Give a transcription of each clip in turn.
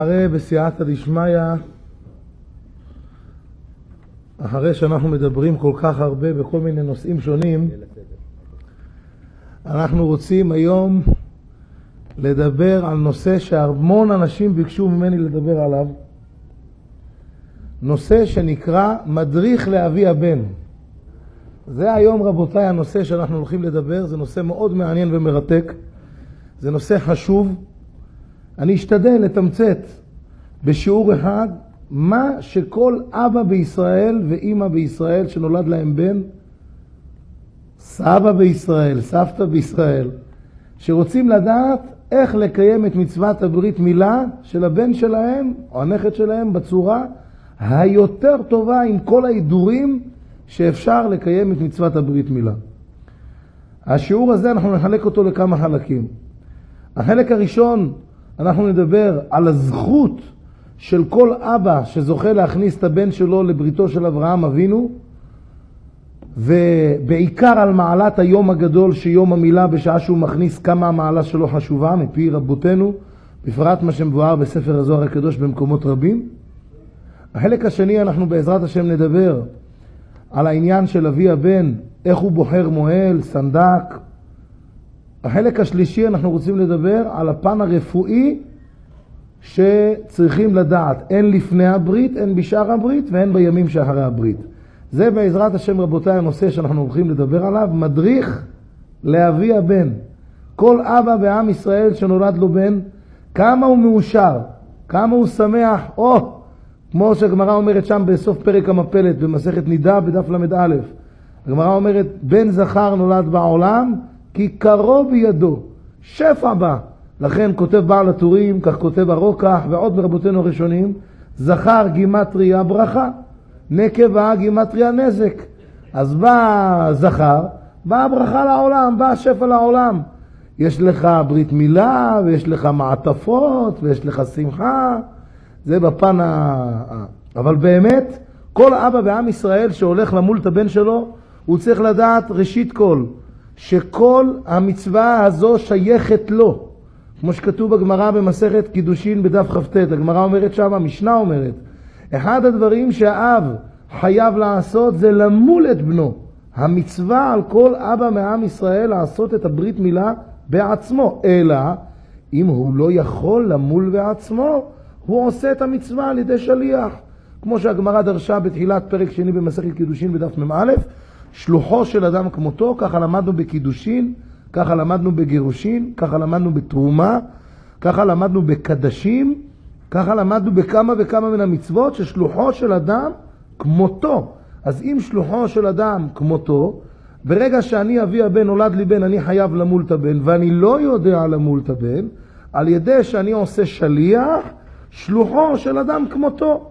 הרי בסייעתא דשמיא, אחרי שאנחנו מדברים כל כך הרבה בכל מיני נושאים שונים, אנחנו רוצים היום לדבר על נושא שהמון אנשים ביקשו ממני לדבר עליו, נושא שנקרא מדריך לאבי הבן. זה היום רבותיי הנושא שאנחנו הולכים לדבר, זה נושא מאוד מעניין ומרתק, זה נושא חשוב. אני אשתדל לתמצת בשיעור אחד מה שכל אבא בישראל ואמא בישראל שנולד להם בן, סבא בישראל, סבתא בישראל, שרוצים לדעת איך לקיים את מצוות הברית מילה של הבן שלהם או הנכד שלהם בצורה היותר טובה עם כל ההידורים שאפשר לקיים את מצוות הברית מילה. השיעור הזה אנחנו נחלק אותו לכמה חלקים. החלק הראשון אנחנו נדבר על הזכות של כל אבא שזוכה להכניס את הבן שלו לבריתו של אברהם אבינו, ובעיקר על מעלת היום הגדול שיום המילה בשעה שהוא מכניס, כמה המעלה שלו חשובה מפי רבותינו, בפרט מה שמבואר בספר הזוהר הקדוש במקומות רבים. החלק השני אנחנו בעזרת השם נדבר על העניין של אבי הבן, איך הוא בוחר מועל, סנדק. החלק השלישי אנחנו רוצים לדבר על הפן הרפואי שצריכים לדעת, אין לפני הברית, אין בשאר הברית ואין בימים שאחרי הברית. זה בעזרת השם רבותיי הנושא שאנחנו הולכים לדבר עליו, מדריך לאבי הבן. כל אבא בעם ישראל שנולד לו בן, כמה הוא מאושר, כמה הוא שמח, כמו שהגמרא אומרת שם בסוף פרק המפלת במסכת נידה בדף למד א', הגמרא אומרת בן זכר נולד בעולם כי קרוב בידו, שפע בא. לכן כותב בעל הטורים, כך כותב הרוקח ועוד מרבותינו הראשונים, זכר גימטריה ברכה, נקבה גימטריה נזק. אז בא זכר, בא ברכה לעולם, בא שפע לעולם. יש לך ברית מילה ויש לך מעטפות ויש לך שמחה, זה בפן אבל באמת כל אבא בעם ישראל שהולך למול את הבן שלו, הוא צריך לדעת ראשית כל שכל המצווה הזו שייכת לו, כמו שכתוב בגמרא במסכת קידושין בדף כ"ט. הגמרא אומרת שם, המשנה אומרת, אחד הדברים שהאב חייב לעשות זה למול את בנו. המצווה על כל אבא מעם ישראל לעשות את הברית מילה בעצמו, אלא אם הוא לא יכול למול בעצמו, הוא עושה את המצווה על ידי שליח, כמו שהגמרא דרשה בתחילת פרק שני במסכת קידושין בדף מ"א, שלוחו של אדם כמותו. ככה למדנו בקידושין, ככה למדנו בגירושין, ככה למדנו בתרומה, ככה למדנו בקדשים, ככה למדנו בכמה וכמה מן המצוות ששלוחו של אדם כמותו. אז אם שלוחו של אדם כמותו, ברגע שאני אבי הבן, נולד לי בן, אני חייב למול את הבן, ואני לא יודע למול את הבן, על ידי שאני עושה שליח, שלוחו של אדם כמותו.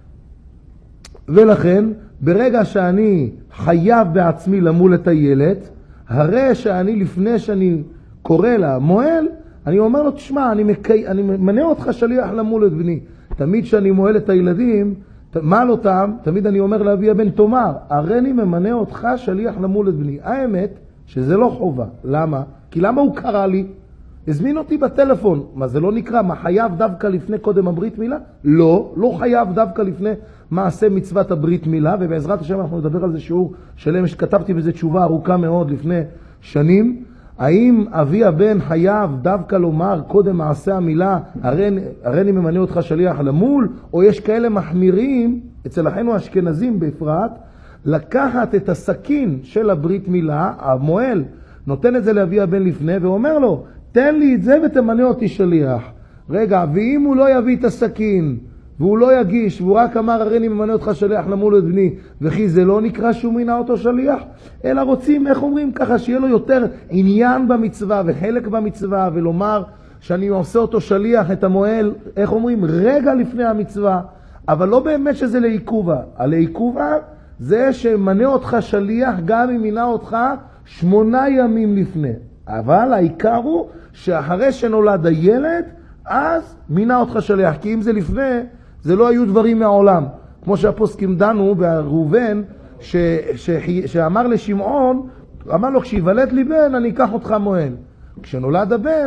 ולכן ברגע שאני חייב בעצמי למול את הילד, הרי שאני לפני שאני קורא לה מועל, אני אומר לו, תשמע, אני מנה אותך שליח למול את בני. תמיד שאני מועל את הילדים, מעל אותם, תמיד אני אומר לאבי הבן, תאמר, הרי אני ממנה אותך שליח למול את בני. האמת שזה לא חובה. למה? כי למה הוא קרא לי? הזמין אותי בטלפון. מה זה לא נקרא? מה חייב דווקא לפני קודם הברית מילה? לא חייב דווקא לפני מעשה מצוות הברית מילה, ובעזרת השם אנחנו נדבר על זה שיעור שלם, שכתבתי בזה תשובה ארוכה מאוד לפני שנים. האם אבי הבן חייב דווקא לומר קודם מעשה המילה, הרי אני ממנה אותך שליח למול, או יש כאלה מחמירים, אצל אחינו האשכנזים בפרט, לקחת את הסכין של הברית מילה, המועל נותן את זה לאבי הבן לפני ואומר לו, תן לי את זה ותמנה אותי שליח. רגע, ואם הוא לא יביא את הסכין והוא לא יגיש, והוא רק אמר הרי אני ממנה אותך שליח למול את בני, וכי זה לא נקרא שהוא מינה אותו שליח, אלא רוצים, איך אומרים, ככה שיהיה לו יותר עניין במצווה וחלק במצווה, ולומר שאני עושה אותו שליח את המועל, איך אומרים, רגע לפני המצווה, אבל לא באמת שזה לעיכובה. הלעיכובה זה שמנה אותך שליח גם אם מינה אותך 8 ימים לפני. אבל העיקר הוא שאחרי שנולד הילד, אז מינה אותך שליח, כי אם זה לפני, זה לא היו דברים מהעולם. כמו שהפוסקים דנו בראובן, שאמר לשמעון, אמר לו, כשיוולד לי בן, אני אקח אותך מועל. כשנולד הבן,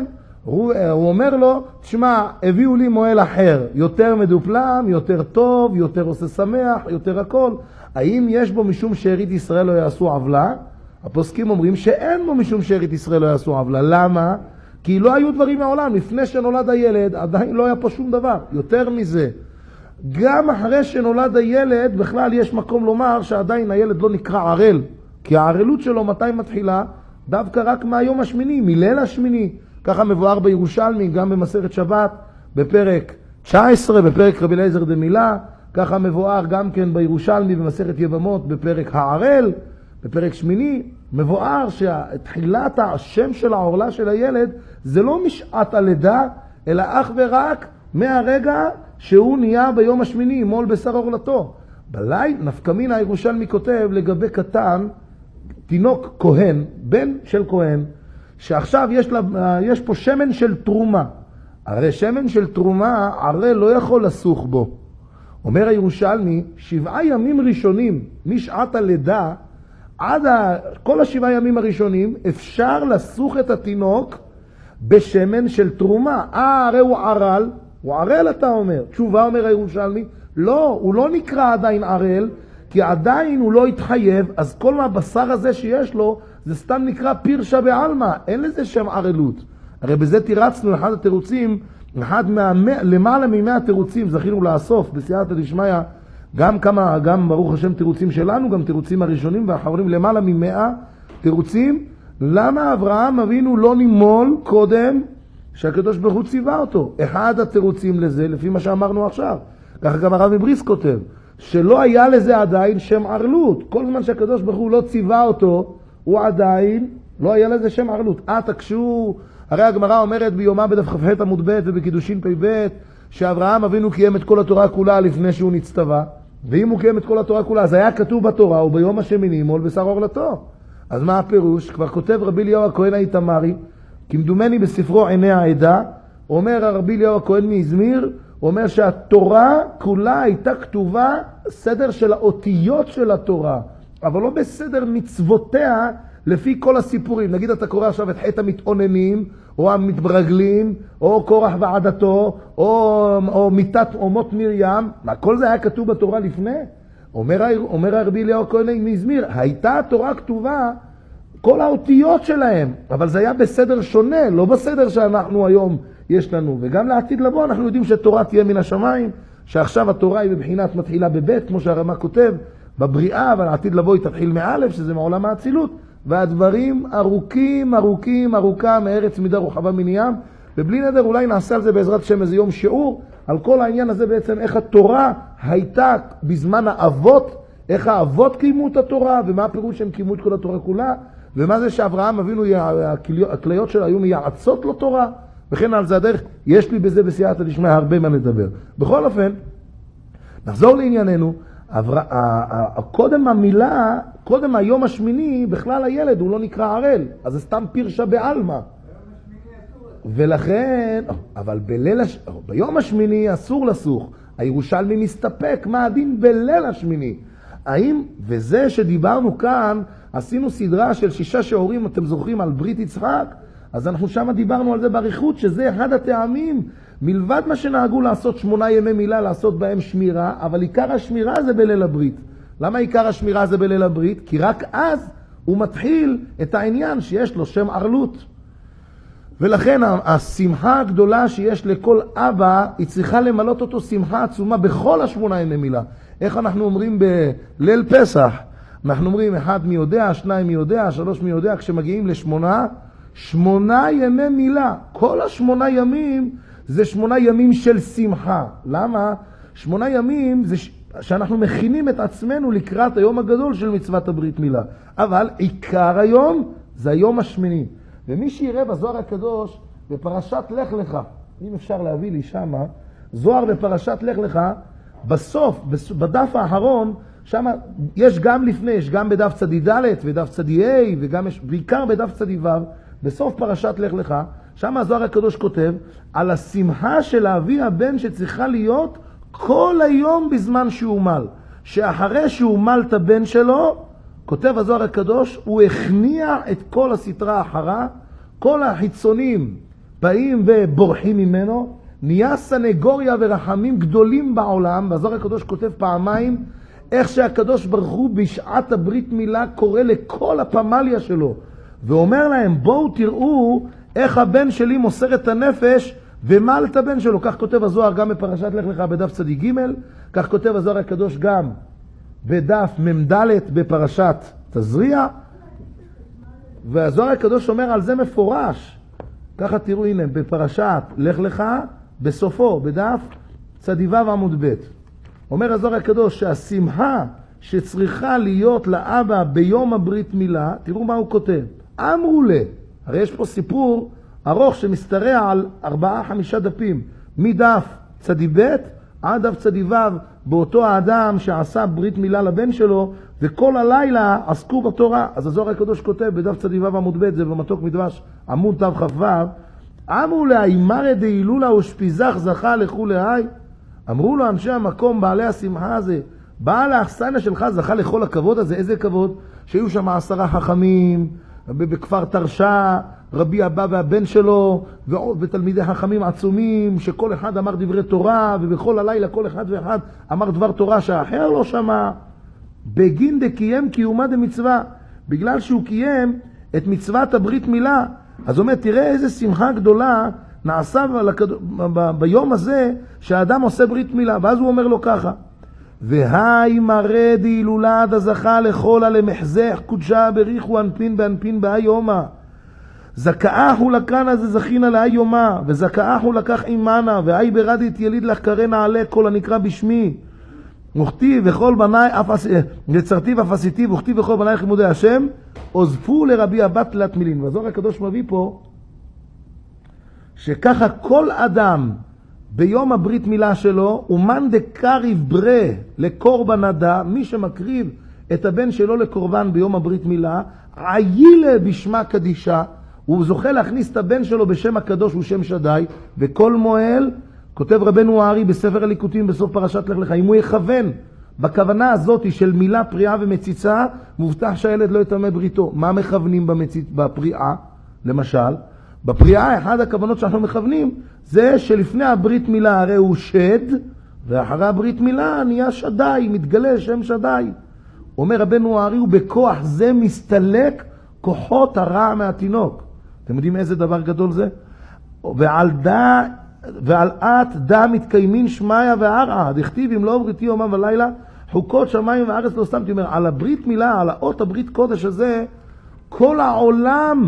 הוא אומר לו, תשמע, הביאו לי מועל אחר, יותר מדופלם, יותר טוב, יותר עושה שמח, יותר הכל. האם יש בו משום שארית ישראל לא יעשו עוולה? הפוסקים אומרים שאין בו משום שארית ישראל לא יעשו עוולה. למה? כי לא היו דברים מעולם. לפני שנולד הילד עדיין לא היה פה שום דבר. יותר מזה, גם אחרי שנולד הילד בכלל יש מקום לומר שעדיין הילד לא נקרא ערל. כי הערלות שלו מתי מתחילה? דווקא רק מהיום השמיני, מליל השמיני. ככה מבואר בירושלמי, גם במסכת שבת, בפרק 19, בפרק רבי אליעזר דמילה, ככה מבואר גם כן בירושלמי במסכת יבמות, בפרק הערל, בפרק שמיני, מבואר שתחילת השם של העורלה של הילד, זה לא משעת הלידה, אלא אך ורק מהרגע שהוא נהיה ביום השמיני, מול בשר עורלתו. בלי נפקא מינה הירושלמי כותב לגבי קטן, תינוק כהן, בן של כהן, שעכשיו יש פה שמן של תרומה. הרי שמן של תרומה, הרי לא יכול לסוך בו. אומר הירושלמי, 7 ימים ראשונים משעת הלידה, עד כל 7 ימים הראשונים, אפשר לסוך את התינוק בשמן של תרומה. הרי הוא ערל, הוא ערל אתה אומר. תשובה אומר הירושלמי, לא, הוא לא נקרא עדיין ערל, כי עדיין הוא לא התחייב, אז כל מהבשר הזה שיש לו, זה סתם נקרא פירשה בעלמא, אין לזה שם ערלות. הרי בזה תירצנו אחד התירוצים, למעלה מ100 תירוצים זכינו לאסוף בסייעתא דשמיא, גם ברוך השם תירוצים שלנו, גם תירוצים הראשונים והאחרונים, למעלה מ100 תירוצים, למה אברהם אבינו לא נימול קודם שהקדוש ברוך הוא ציווה אותו? אחד התירוצים לזה, לפי מה שאמרנו עכשיו, ככה גם הרב מבריס כותב, שלא היה לזה עדיין שם ערלות. כל זמן שהקדוש ברוך הוא לא ציווה אותו, הוא עדיין לא היה לזה שם ערלות. תקשו, הרי הגמרא אומרת ביומה בדף כ"ח עמוד ב' ובקידושין פ"ב, שאברהם אבינו קיים את כל התורה כולה לפני שהוא נצטווה, ואם הוא קיים את כל התורה כולה, אז היה כתוב בתורה, וביום השמיני מול בשר עורלתו. אז מה הפירוש? כבר כותב רבי אליהו הכהן האיתמרי, כמדומני בספרו עיני העדה, אומר רבי אליהו הכהן מאזמיר, הוא אומר שהתורה כולה הייתה כתובה סדר של האותיות של התורה, אבל לא בסדר מצוותיה לפי כל הסיפורים. נגיד אתה קורא עכשיו את חטא המתאוננים, או המתברגלים, או קורח ועדתו, או מיתת אומות מרים, כל זה היה כתוב בתורה לפני? אומר הרבי אליהו הכהן מאזמיר, הייתה התורה כתובה כל האותיות שלהם, אבל זה היה בסדר שונה, לא בסדר שאנחנו היום יש לנו. וגם לעתיד לבוא אנחנו יודעים שתורה תהיה מן השמיים, שעכשיו התורה היא בבחינת מתחילה בבית, כמו שהרמ"א כותב, בבריאה, אבל לעתיד לבוא היא תתחיל מאלף, שזה מעולם האצילות, והדברים ארוכה מארץ מידה רוחבה מן ים, ובלי נדר אולי נעשה על זה בעזרת השם איזה יום שיעור, על כל העניין הזה בעצם, איך התורה הייתה בזמן האבות, איך האבות קיימו את התורה, ומה הפירוש שהם קיימו את כל התורה כולה, ומה זה שאברהם אבינו, הכליות שלו היו מייעצות לו תורה, וכן על זה הדרך. יש לי בזה בסייעתא דשמיא הרבה מה לדבר. בכל אופן, נחזור לענייננו, קודם המילה, קודם היום השמיני, בכלל הילד הוא לא נקרא ערל, אז זה סתם פירשה בעלמא. ולכן, אבל ביום השמיני אסור לסוך. הירושלמי מסתפק, מה הדין בליל השמיני? וזה שדיברנו כאן, עשינו סדרה של 6 שיעורים, אתם זוכרים, על ברית יצחק, אז אנחנו שם דיברנו על זה בעריכות, שזה אחד הטעמים, מלבד מה שנהגו לעשות 8 ימי מילה, לעשות בהם שמירה, אבל עיקר השמירה זה בליל הברית. למה עיקר השמירה זה בליל הברית? כי רק אז הוא מתחיל את העניין שיש לו שם ערלות. ולכן השמחה הגדולה שיש לכל אבא, היא צריכה למלות אותו שמחה עצומה בכל 8 ימי מילה. איך אנחנו אומרים בליל פסח? אנחנו אומרים 1 מי יודע, 2 מי יודע, 3 מי יודע, כשמגיעים ל8 ימי מילה. כל 8 ימים זה 8 ימים של שמחה. למה? 8 ימים זה שאנחנו מכינים את עצמנו לקראת היום הגדול של מצוות הברית מילה. אבל עיקר היום זה היום השמיני. ומי שיראה בזוהר הקדוש בפרשת לך לך, אם אפשר להביא לי שמה, זוהר בפרשת לך לך, בסוף, בדף האחרון, שם יש גם לפני, יש גם בדף צדי ד' ודף צדי ה' וגם יש, בעיקר בדף צדי ו', בסוף פרשת לך לך, שם הזוהר הקדוש כותב על השמחה של אבי הבן שצריכה להיות כל היום בזמן שהוא מל. שאחרי שהוא מל את הבן שלו, כותב הזוהר הקדוש, הוא הכניע את כל הסתרה האחרה, כל החיצונים באים ובורחים ממנו, נהיה סנגוריה ורחמים גדולים בעולם, והזוהר הקדוש כותב פעמיים, איך שהקדוש ברוך הוא בשעת הברית מילה קורא לכל הפמליה שלו, ואומר להם, בואו תראו איך הבן שלי מוסר את הנפש, ומל את הבן שלו. כך כותב הזוהר גם בפרשת לך לך בדף צדיק ג', כך כותב הזוהר הקדוש גם בדף ממדלת בפרשת תזריע, והזוהר הקדוש אומר על זה מפורש. ככה תראו, הנה, בפרשת לך לך, בסופו, בדף צדיו עמוד ב'. אומר הזוהר הקדוש שהשמחה שצריכה להיות לאבא ביום הברית מילה, תראו מה הוא כותב. אמרו לה, הרי יש פה סיפור ארוך שמסתרע על 4-5 דפים, מדף צדי ב' עד דף צדי ו', באותו האדם שעשה ברית מילה לבן שלו, וכל הלילה עסקו בתורה. אז הזוהר הקדוש כותב בדף צדי ו' עמוד ב', זה במתוק מדרש עמוד תו כ"ו, אמרו לה, אימרא דהילולה ושפיזך זכה לכו להי. אמרו לו אנשי המקום, בעלי השמחה הזה, בעל האכסניה שלך זכה לכל הכבוד הזה. איזה כבוד? שהיו שם 10 חכמים בכפר תרשה, רבי אבא והבן שלו, ותלמידי חכמים עצומים, שכל אחד אמר דברי תורה, ובכל הלילה כל אחד ואחד אמר דבר תורה שהאחר לא שמע. בגין דקיים קיומה דמצווה, בגלל שהוא קיים את מצוות הברית מילה. אז אומר, תראה איזה שמחה גדולה נעשה ביום הזה שהאדם עושה ברית מילה. ואז הוא אומר לו ככה, והי מראה דהילולה דזכה לכל למחזך קודשה בריחו אנפין באנפין בהי יומה. זכאהו לקן הזה זכינה להי יומה, וזכאהו לקח אימנה, והי ברדית יליד לך קרא נעלה כל הנקרא בשמי. וכתיב וכל בניי, יצרתי ואף עשיתי, וכתיב וכל בניי לימודי השם, עוזפו לרבי אבא תלת מילין. והזוהר הקדוש מביא פה, שככה כל אדם ביום הברית מילה שלו, ומן דקריב ברה לקורבן עדה, מי שמקריב את הבן שלו לקורבן ביום הברית מילה, עילה בשמה קדישה, הוא זוכה להכניס את הבן שלו בשם הקדוש ושם שדי, וכל מועל, כותב רבנו הארי בספר הליקוטים בסוף פרשת לך לך, אם הוא יכוון בכוונה הזאת של מילה פריאה ומציצה, מובטח שהילד לא יטמא בריתו. מה מכוונים בפריאה? למשל, בפריאה אחד הכוונות שאנחנו מכוונים זה שלפני הברית מילה הרי הוא שד, ואחרי הברית מילה נהיה שדי, מתגלה שם שדי. אומר רבנו הארי, ובכוח זה מסתלק כוחות הרע מהתינוק. אתם יודעים איזה דבר גדול זה? ועל עת דה מתקיימין שמיה וערעה, דכתיב אם לא בריתי יומם ולילה, חוקות שמיים וארץ לא סתמתי. אומר, על הברית מילה, על האות הברית קודש הזה, כל העולם,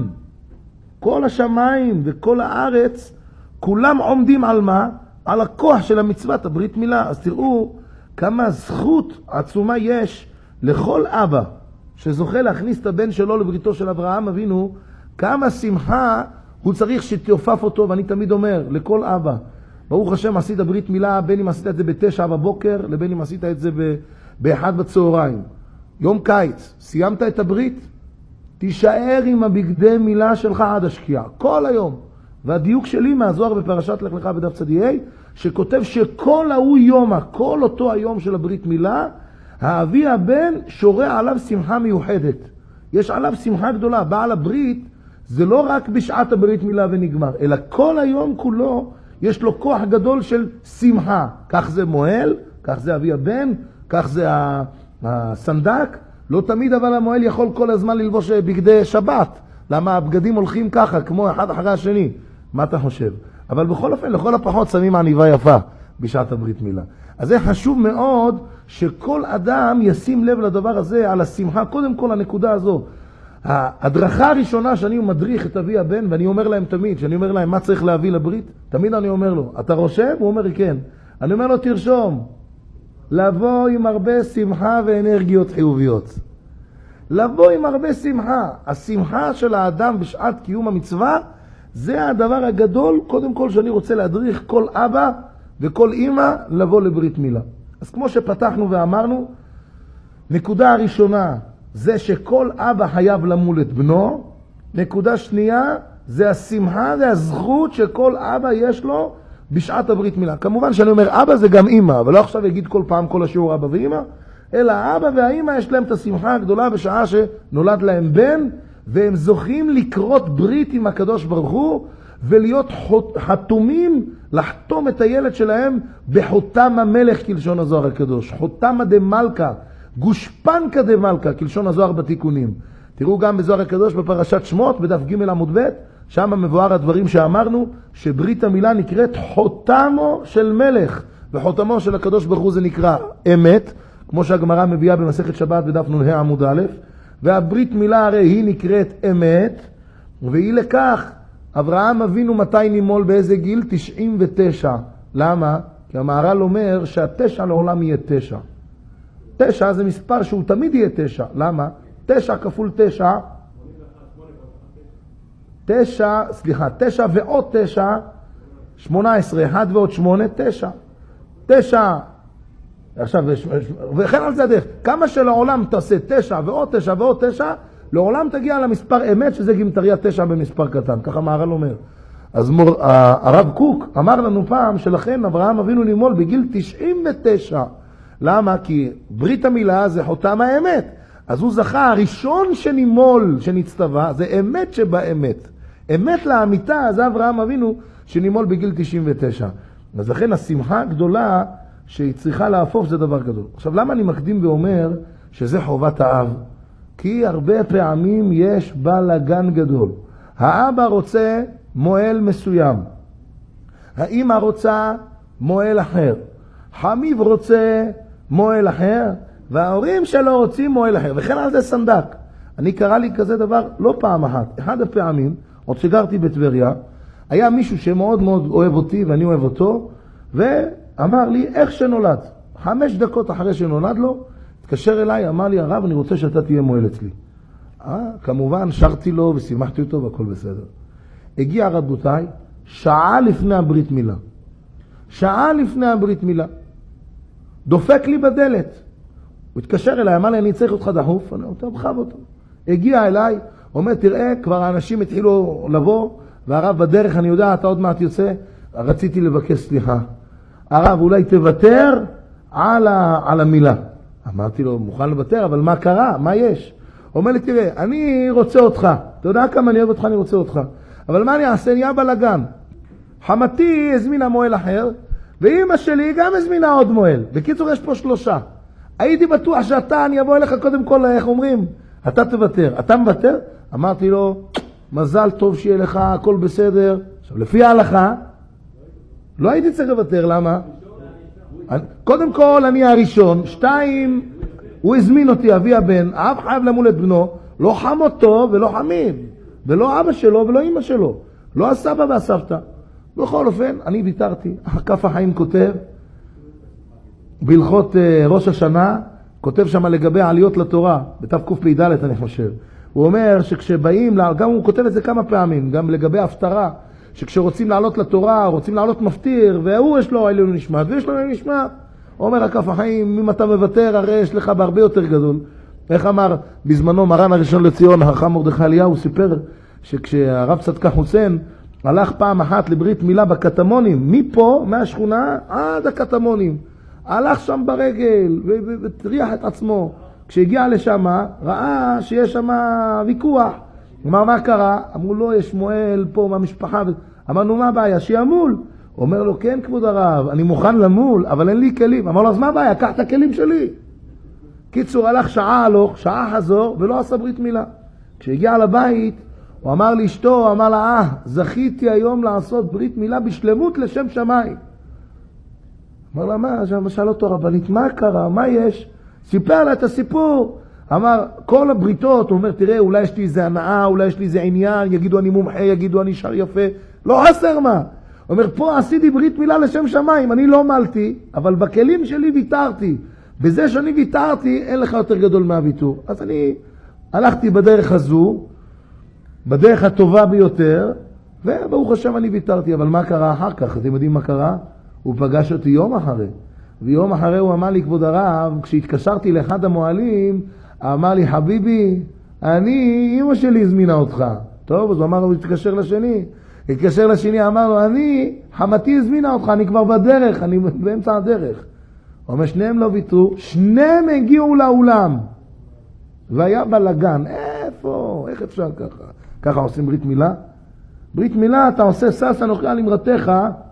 כל השמיים וכל הארץ, כולם עומדים על מה? על הכוח של המצוות הברית מילה. אז תראו כמה זכות עצומה יש לכל אבא שזוכה להכניס את הבן שלו לבריתו של אברהם אבינו, כמה שמחה הוא צריך שתיופף אותו. ואני תמיד אומר לכל אבא, ברוך השם עשית ברית מילה, בין אם עשית את זה ב9 בבוקר, לבין אם עשית את זה ב1 בצהריים. יום קיץ, סיימת את הברית, תישאר עם הבגדי מילה שלך עד השקיעה, כל היום. והדיוק שלי מהזוהר בפרשת לך לך בדף צדיעי, שכותב שכל ההוא יומה, כל אותו היום של הברית מילה, האבי הבן שורה עליו שמחה מיוחדת. יש עליו שמחה גדולה. בעל הברית זה לא רק בשעת הברית מילה ונגמר, אלא כל היום כולו יש לו כוח גדול של שמחה. כך זה מועל, כך זה אבי הבן, כך זה הסנדק. לא תמיד אבל המועל יכול כל הזמן ללבוש בגדי שבת. למה הבגדים הולכים ככה, כמו אחד אחרי השני? מה אתה חושב? אבל בכל אופן, לכל הפחות שמים עניבה יפה בשעת הברית מילה. אז זה חשוב מאוד שכל אדם ישים לב לדבר הזה, על השמחה. קודם כל הנקודה הזו, ההדרכה הראשונה שאני מדריך את אבי הבן, ואני אומר להם תמיד, שאני אומר להם מה צריך להביא לברית, תמיד אני אומר לו, אתה רושם? הוא אומר כן. אני אומר לו, תרשום, לבוא עם הרבה שמחה ואנרגיות חיוביות. לבוא עם הרבה שמחה. השמחה של האדם בשעת קיום המצווה, זה הדבר הגדול, קודם כל שאני רוצה להדריך כל אבא וכל אמא לבוא לברית מילה. אז כמו שפתחנו ואמרנו, נקודה הראשונה זה שכל אבא חייב למול את בנו. נקודה שנייה זה השמחה, זה הזכות שכל אבא יש לו בשעת הברית מילה. כמובן שאני אומר אבא זה גם אמא, אבל לא עכשיו יגיד כל פעם כל השיעור אבא ואמא, אלא אבא והאמא יש להם את השמחה הגדולה בשעה שנולד להם בן, והם זוכים לקרות ברית עם הקדוש ברוך הוא, ולהיות חתומים, לחתום את הילד שלהם בחותם המלך כלשון הזוהר הקדוש. חותמה דמלכה, גושפנקה דמלכה כלשון הזוהר בתיקונים. תראו גם בזוהר הקדוש בפרשת שמות, בדף ג' עמוד ב', שם מבואר הדברים שאמרנו, שברית המילה נקראת חותמו של מלך, וחותמו של הקדוש ברוך הוא זה נקרא אמת, כמו שהגמרא מביאה במסכת שבת בדף נ"ה עמוד א', והברית מילה הרי היא נקראת אמת, והיא לכך, אברהם אבינו מתי נימול באיזה גיל? 99. למה? כי המהר"ל אומר שהתשע לעולם יהיה 9. 9 זה מספר שהוא תמיד יהיה 9. למה? 9 כפול 9, 9 ועוד 9, 18, 1 ועוד 8, 9. 9. עכשיו, וכן על זה הדרך. כמה שלעולם תעשה 9 ועוד 9 ועוד 9, לעולם תגיע למספר אמת, שזה גימטריה 9 במספר קטן. ככה מהר"ל אומר. אז הרב קוק אמר לנו פעם שלכן אברהם אבינו נימול בגיל 99. למה? כי ברית המילה זה חותם האמת. אז הוא זכה, הראשון שנימול, שנצטווה, זה אמת שבאמת. אמת לאמיתה, זה אברהם אבינו שנימול בגיל 99. אז לכן השמחה הגדולה שהיא צריכה להפוך זה דבר גדול. עכשיו, למה אני מקדים ואומר שזה חובת האב? כי הרבה פעמים יש בלגן גדול. האבא רוצה מועל מסוים. האמא רוצה מועל אחר. חמיב רוצה מועל אחר. וההורים שלו רוצים מועל אחר. וכן על זה סנדק. אני קרא לי כזה דבר לא פעם אחת. אחד הפעמים, עוד שגרתי בטבריה, היה מישהו שמאוד מאוד אוהב אותי ואני אוהב אותו, ואמר לי איך שנולד. 5 דקות אחרי שנולד לו, התקשר אליי, אמר לי, הרב, אני רוצה שאתה תהיה מועל אצלי. כמובן, שרתי לו ושימחתי אותו והכל בסדר. הגיע רבותיי, שעה לפני הברית מילה. שעה לפני הברית מילה. דופק לי בדלת. הוא התקשר אליי, אמר לי, אני צריך אותך דחוף. אני אומר, בחב אותו. הגיע אליי, אומר, תראה, כבר האנשים התחילו לבוא, והרב בדרך, אני יודע, אתה עוד מעט יוצא, רציתי לבקש סליחה. הרב, אולי תוותר על המילה. אמרתי לו, מוכן לוותר, אבל מה קרה? מה יש? הוא אומר לי, תראה, אני רוצה אותך. אתה יודע כמה אני אוהב אותך, אני רוצה אותך. אבל מה אני אעשה? נהיה בלגן. חמתי הזמינה מועל אחר, ואמא שלי גם הזמינה עוד מועל. בקיצור, יש פה 3. הייתי בטוח שאתה, אני אבוא אליך קודם כל, איך אומרים? אתה תוותר. אתה מוותר? אמרתי לו, מזל טוב שיהיה לך, הכל בסדר. עכשיו, לפי ההלכה, לא הייתי צריך לוותר, למה? קודם כל, אני הראשון. 2, הוא הזמין אותי, אבי הבן, האב חייב למול את בנו, לא חם אותו ולא חמים, ולא אבא שלו ולא אמא שלו, לא הסבא והסבתא. בכל אופן, אני ויתרתי. כף החיים כותב, בהלכות ראש השנה, כותב שם לגבי עליות לתורה, בתקפ"ד אני חושב. הוא אומר שכשבאים, גם הוא כותב את זה כמה פעמים, גם לגבי הפטרה, שכשרוצים לעלות לתורה, רוצים לעלות מפטיר, והוא יש לו עליון נשמעת, ויש לו עליון נשמעת. הוא אומר, הכף החיים, אם אתה מוותר, הרי יש לך בהרבה יותר גדול. איך אמר בזמנו מרן הראשון לציון, החכם מרדכי אליהו, הוא סיפר שכשהרב צדקה חוסיין הלך פעם אחת לברית מילה בקטמונים, מפה, מהשכונה, עד הקטמונים. הלך שם ברגל וטריח את עצמו. כשהגיע לשם, ראה שיש שם ויכוח. אמר, מה קרה? אמרו לו, יש מועל פה מהמשפחה. אמרנו, מה הבעיה? שימול. אומר לו, כן כבוד הרב, אני מוכן למול, אבל אין לי כלים. אמר לו, אז מה הבעיה? קח את הכלים שלי. קיצור, הלך שעה הלוך, שעה חזור, ולא עשה ברית מילה. כשהגיע לבית, הוא אמר לאשתו, הוא אמר לה, זכיתי היום לעשות ברית מילה בשלמות לשם שמיים. אמר לה, מה? שאל אותו רבנית, מה קרה? מה יש? סיפר לה את הסיפור. אמר, כל הבריתות, הוא אומר, תראה, אולי יש לי איזה הנאה, אולי יש לי איזה עניין, יגידו אני מומחה, יגידו אני שר יפה. לא חסר מה. הוא אומר, פה עשיתי ברית מילה לשם שמיים, אני לא מלתי, אבל בכלים שלי ויתרתי. בזה שאני ויתרתי, אין לך יותר גדול מהוויתור. אז אני הלכתי בדרך הזו, בדרך הטובה ביותר, וברוך השם אני ויתרתי. אבל מה קרה אחר כך? אתם יודעים מה קרה? הוא פגש אותי יום אחרי. ויום אחרי הוא אמר לי, כבוד הרב, כשהתקשרתי לאחד המועלים, אמר לי, חביבי, אמא שלי הזמינה אותך. טוב, אז הוא אמר, הוא התקשר לשני. התקשר לשני, אמר לו, חמתי הזמינה אותך, אני כבר בדרך, אני באמצע הדרך. הוא אומר, שניהם לא ויתרו, שניהם הגיעו לאולם. והיה בלגן, איפה? איך אפשר ככה? ככה עושים ברית מילה? ברית מילה אתה עושה שש אנוכי על אמרתך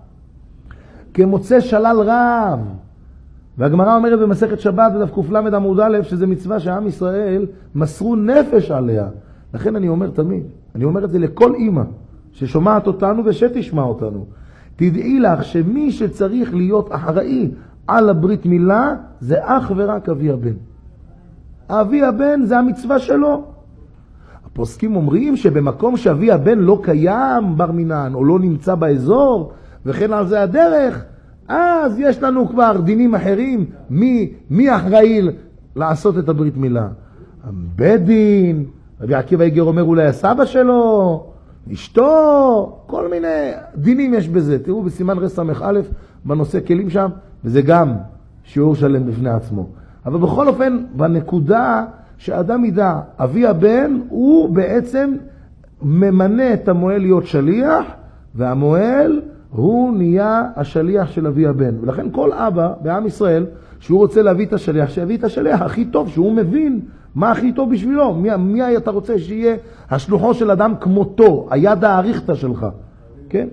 כמוצא שלל רב. והגמרא אומרת במסכת שבת בדף ק"ל עמוד א' שזה מצווה שעם ישראל מסרו נפש עליה. לכן אני אומר תמיד, אני אומר את זה לכל אמא ששומעת אותנו ושתשמע אותנו. תדעי לך שמי שצריך להיות אחראי על הברית מילה זה אך ורק אבי הבן. אבי הבן זה המצווה שלו. הפוסקים אומרים שבמקום שאבי הבן לא קיים בר מינן או לא נמצא באזור וכן על זה הדרך, אז יש לנו כבר דינים אחרים מי אחראי לעשות את הברית מילה. בית דין, רבי עקיבא איגר אומר אולי הסבא שלו, אשתו, כל מיני דינים יש בזה. תראו בסימן רס"א בנושא כלים שם, וזה גם שיעור שלם בפני עצמו. אבל בכל אופן, בנקודה שאדם ידע, אבי הבן הוא בעצם ממנה את המועל להיות שליח, והמועל הוא נהיה השליח של אבי הבן. ולכן כל אבא בעם ישראל, שהוא רוצה להביא את השליח, שיביא את השליח הכי טוב, שהוא מבין מה הכי טוב בשבילו. מי אתה רוצה שיהיה השלוחו של אדם כמותו, היד האריכתא שלך. כן?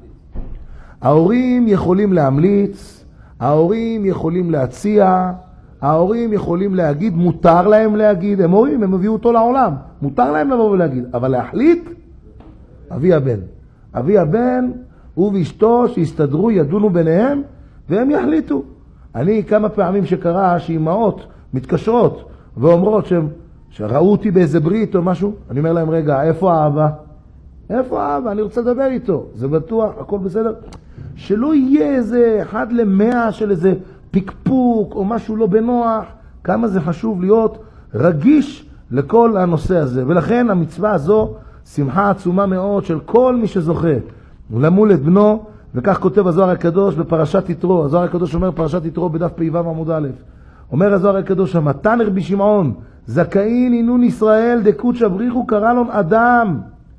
ההורים יכולים להמליץ, ההורים יכולים להציע, ההורים יכולים להגיד, מותר להם להגיד, הם הורים, הם הביאו אותו לעולם, מותר להם לבוא ולהגיד, אבל להחליט, אבי הבן. אבי הבן הוא ואשתו שיסתדרו, ידונו ביניהם, והם יחליטו. אני כמה פעמים שקרה שאימהות מתקשרות ואומרות שראו אותי באיזה ברית או משהו, אני אומר להם, רגע, איפה האבא? איפה האבא? אני רוצה לדבר איתו. זה בטוח, הכל בסדר. שלא יהיה איזה 1/100 של איזה פיקפוק או משהו לא בנוח. כמה זה חשוב להיות רגיש לכל הנושא הזה. ולכן המצווה הזו, שמחה עצומה מאוד של כל מי שזוכה למול את בנו, וכך כותב הזוהר הקדוש בפרשת יתרו. הזוהר הקדוש אומר פרשת יתרו בדף פ"ו עמוד א'. אומר הזוהר הקדוש, מתן רבי שמעון, זכאין אינון ישראל דקודשא בריחו קרא להם אדם.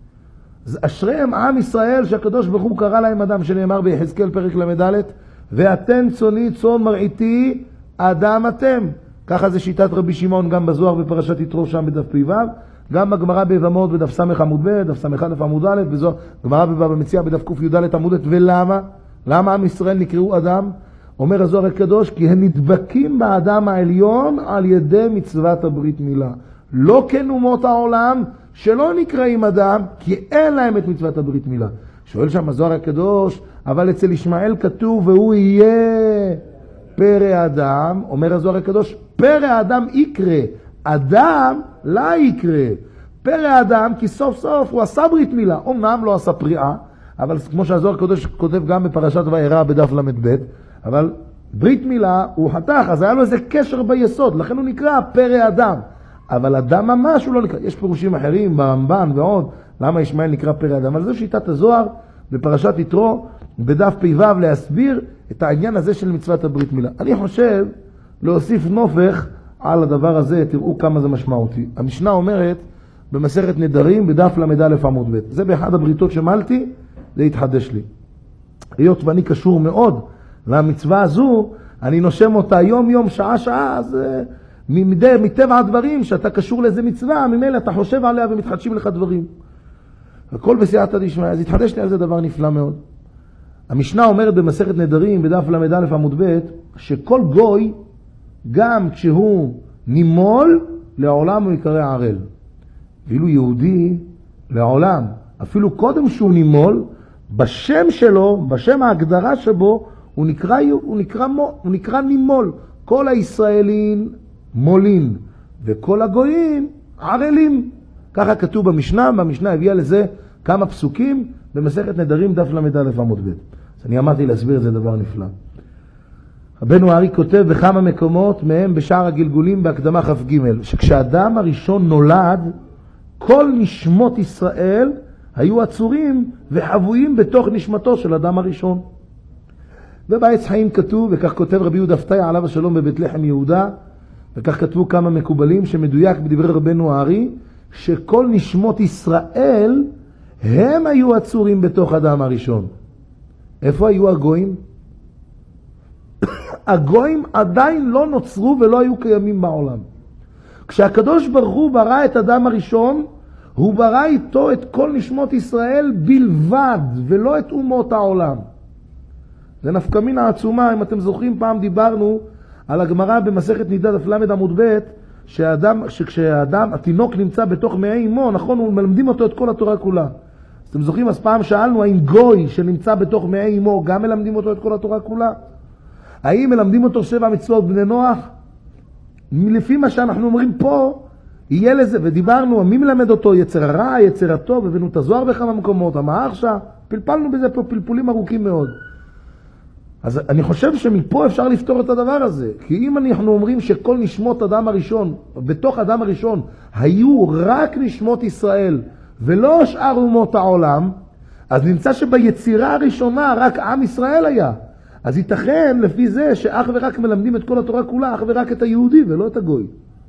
אשריהם עם ישראל שהקדוש ברוך הוא קרא להם אדם, שנאמר ביחזקאל פרק ל"ד, ואתם צוני צאן מרעיתי אדם אתם. ככה זה שיטת רבי שמעון גם בזוהר בפרשת יתרו שם בדף פ"ו, גם בגמרא ביבמות בדף ס' עמוד ב', דף ס' עמוד א', גמרא בבבא מציעא בדף קי"ד עמוד ב'. ולמה? למה עם ישראל נקראו אדם? אומר הזוהר הקדוש, כי הם נדבקים באדם העליון על ידי מצוות הברית מילה. לא כנומות העולם שלא נקראים אדם, כי אין להם את מצוות הברית מילה. שואל שם הזוהר הקדוש, אבל אצל ישמעאל כתוב, והוא יהיה פרא אדם. אומר הזוהר הקדוש, פרא אדם יקרא, אדם לא יקרא. פרא אדם, כי סוף סוף הוא עשה ברית מילה. אומנם לא עשה פריאה, אבל כמו שהזוהר הקדוש כותב גם בפרשת וירא בדף ל"ב, אבל ברית מילה הוא חתך, אז היה לו איזה קשר ביסוד, לכן הוא נקרא פרא אדם. אבל אדם ממש הוא לא נקרא. יש פירושים אחרים ברמב"ן ועוד, למה ישמעאל נקרא פרא אדם. אבל זו שיטת הזוהר בפרשת יתרו בדף פ"ו להסביר את העניין הזה של מצוות הברית מילה. אני חושב להוסיף נופך על הדבר הזה, תראו כמה זה משמעותי. המשנה אומרת במסכת נדרים בדף ל"א עמוד ב', זה באחד הבריתות שמלתי, זה התחדש לי. היות ואני קשור מאוד למצווה הזו, אני נושם אותה יום יום, שעה שעה, אז מטבע הדברים שאתה קשור לאיזה מצווה, ממילא אתה חושב עליה ומתחדשים לך דברים. הכל בסייעתא דשמיא, אז התחדש לי על זה דבר נפלא מאוד. המשנה אומרת במסכת נדרים בדף ל"א עמוד ב', שכל גוי, גם כשהוא נימול, לעולם הוא יקרא ערל. ואילו יהודי, לעולם, אפילו קודם שהוא נימול, בשם שלו, בשם ההגדרה שבו, הוא נקרא נימול. כל הישראלים מולין, וכל הגויים ערלים. ככה כתוב במשנה, במשנה הביאה לזה כמה פסוקים במסכת נדרים דף ל"א עמוד ב'. אז אני אמרתי להסביר את זה דבר נפלא. רבנו הארי כותב בכמה מקומות, מהם בשער הגלגולים בהקדמה כ"ג, שכשאדם הראשון נולד, כל נשמות ישראל היו עצורים וחבויים בתוך נשמתו של אדם הראשון. ובעץ חיים כתוב, וכך כותב רבי יהודה פתאי עליו השלום בבית לחם יהודה, וכך כתבו כמה מקובלים שמדויק בדברי רבנו הארי, שכל נשמות ישראל הם היו עצורים בתוך אדם הראשון. איפה היו הגויים? הגויים עדיין לא נוצרו ולא היו קיימים בעולם. כשהקדוש ברוך הוא ברא את אדם הראשון, הוא ברא איתו את כל נשמות ישראל בלבד, ולא את אומות העולם. זה נפקא מינה עצומה. אם אתם זוכרים, פעם דיברנו על הגמרא במסכת נידה דף ל עמוד ב', התינוק נמצא בתוך מעי אמו, נכון, הוא מלמדים אותו את כל התורה כולה. אז אתם זוכרים, אז פעם שאלנו, האם גוי שנמצא בתוך מעי אמו גם מלמדים אותו את כל התורה כולה? האם מלמדים אותו 7 מצוות בני נוח? לפי מה שאנחנו אומרים פה, יהיה לזה, ודיברנו, מי מלמד אותו? יצר הרע, יצר הטוב, הבאנו את הזוהר בכמה מקומות, המערשה, פלפלנו בזה פה פלפולים ארוכים מאוד. אז אני חושב שמפה אפשר לפתור את הדבר הזה. כי אם אנחנו אומרים שכל נשמות אדם הראשון, בתוך אדם הראשון, היו רק נשמות ישראל, ולא שאר אומות העולם, אז נמצא שביצירה הראשונה רק עם ישראל היה. אז ייתכן לפי זה שאך ורק מלמדים את כל התורה כולה, אך ורק את היהודי ולא את הגוי.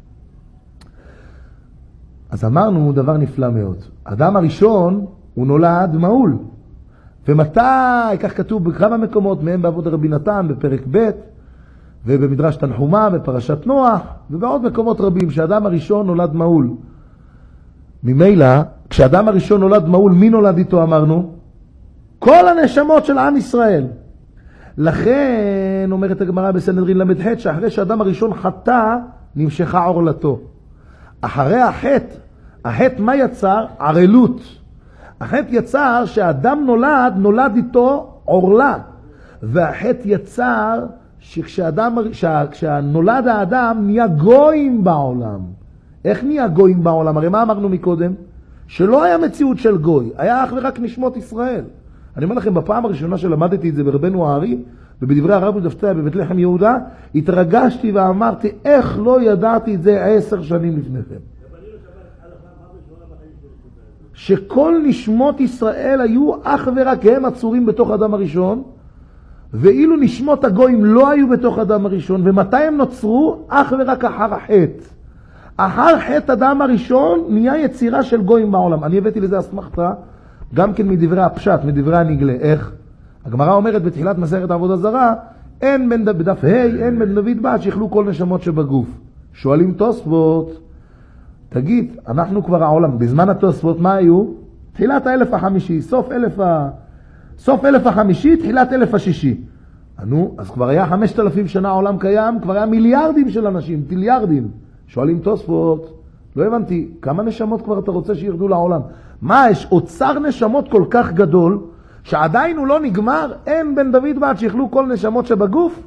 אז אמרנו דבר נפלא מאוד. אדם הראשון הוא נולד מעול. ומתי, כך כתוב בכמה מקומות, מהם בעבוד רבי נתן בפרק ב' ובמדרש תנחומה בפרשת נוח ובעוד מקומות רבים שאדם הראשון נולד מעול. ממילא, כשאדם הראשון נולד מעול, מי נולד איתו אמרנו? כל הנשמות של עם ישראל. לכן אומרת הגמרא בסנהדרין ל"ח שאחרי שאדם הראשון חטא נמשכה עורלתו. אחרי החטא מה יצר? ערלות. החטא יצר שהאדם נולד איתו עורלה. והחטא יצר שכשנולד האדם נהיה גויים בעולם. איך נהיה גויים בעולם? הרי מה אמרנו מקודם? שלא היה מציאות של גוי, היה אך ורק נשמות ישראל. אני אומר לכם, בפעם הראשונה שלמדתי את זה ברבנו הארי, ובדברי הרב דפתיה בבית לחם יהודה, התרגשתי ואמרתי, איך לא ידעתי את זה 10 שנים לפני כן. שכל נשמות ישראל היו אך ורק הם עצורים בתוך אדם הראשון, ואילו נשמות הגויים לא היו בתוך אדם הראשון. ומתי הם נוצרו? אך ורק אחר החטא. אחר חטא אדם הראשון נהיה יצירה של גויים בעולם. אני הבאתי לזה אסמכתה גם כן מדברי הפשט, מדברי הנגלה. איך? הגמרא אומרת בתחילת מסכת עבודה זרה, אין בדף ה' אין בן דוד בת שיכלו כל נשמות שבגוף. שואלים תוספות, תגיד, אנחנו כבר העולם, בזמן התוספות מה היו? תחילת האלף החמישי, סוף אלף החמישי, תחילת אלף השישי. אז כבר היה 5,000 שנה העולם קיים, כבר היה מיליארדים של אנשים, טליארדים. שואלים תוספות, לא הבנתי, כמה נשמות כבר אתה רוצה שירדו לעולם? מה, יש אוצר נשמות כל כך גדול, שעדיין הוא לא נגמר? אין בן דוד בת שיכלו כל נשמות שבגוף?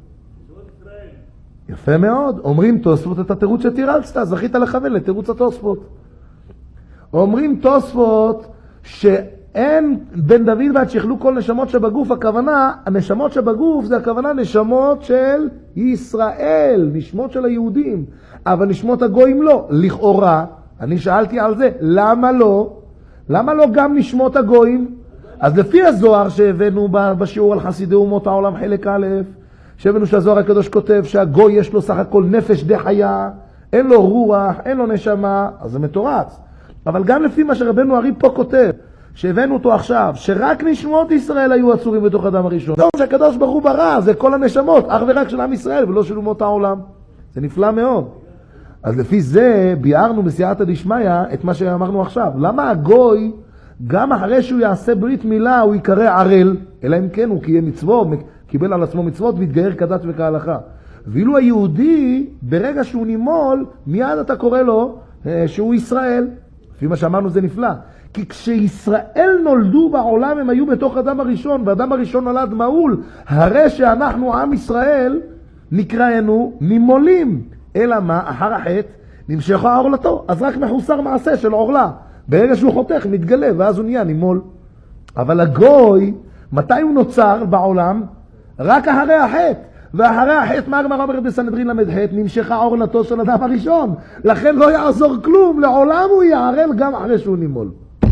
יפה מאוד. אומרים תוספות את התירוץ שתירצת, זכית לכוון לתירוץ התוספות. אומרים תוספות שאין בן דוד בת שיכלו כל נשמות שבגוף, הכוונה, הנשמות שבגוף זה הכוונה נשמות של ישראל, נשמות של היהודים, אבל נשמות הגויים לא. לכאורה, אני שאלתי על זה, למה לא? למה לא גם נשמות הגויים? אז לפי הזוהר שהבאנו בשיעור על חסידי אומות העולם חלק א', שהבאנו שהזוהר הקדוש כותב שהגוי יש לו סך הכל נפש די חיה, אין לו רוח, אין לו נשמה, אז זה מטורץ. אבל גם לפי מה שרבנו הרי פה כותב, שהבאנו אותו עכשיו, שרק נשמות ישראל היו עצורים בתוך אדם הראשון. זה שהקדוש ברוך הוא ברא, זה כל הנשמות, אך ורק של עם ישראל ולא של אומות העולם. זה נפלא מאוד. אז לפי זה ביארנו בסייעתא דשמיא את מה שאמרנו עכשיו. למה הגוי, גם אחרי שהוא יעשה ברית מילה, הוא יקרא ערל, אלא אם כן הוא קיים מצוות, קיבל על עצמו מצוות והתגייר כדת וכהלכה. ואילו היהודי, ברגע שהוא נימול, מיד אתה קורא לו שהוא ישראל. לפי מה שאמרנו זה נפלא. כי כשישראל נולדו בעולם הם היו בתוך אדם הראשון, ואדם הראשון נולד מעול, הרי שאנחנו עם ישראל נקראנו נימולים. אלא מה? אחר החטא נמשכה עורלתו, אז רק מחוסר מעשה של עורלה. ברגע שהוא חותך מתגלה ואז הוא נהיה נימול. אבל הגוי, מתי הוא נוצר בעולם? רק אחרי החטא. ואחרי החטא, מה הגמרא אומרת בסנהדרין ל"ח? נמשכה עורלתו של אדם הראשון. לכן לא יעזור כלום, לעולם הוא יערל גם אחרי שהוא נימול.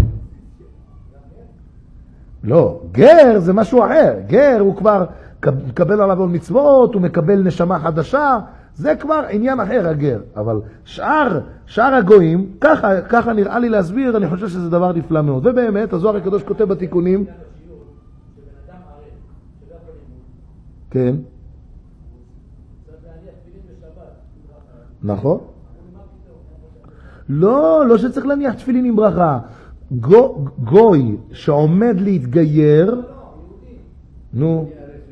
לא, גר זה משהו אחר. גר הוא כבר מקבל עליו מצוות, הוא מקבל נשמה חדשה, זה כבר עניין אחר הגר. אבל שאר הגויים, ככה נראה לי להסביר, אני חושב שזה דבר נפלא מאוד. ובאמת, הזוהר הקדוש כותב בתיקונים, כן. נכון? לא שצריך להניח תפילין עם ברכה. גוי שעומד להתגייר, נו,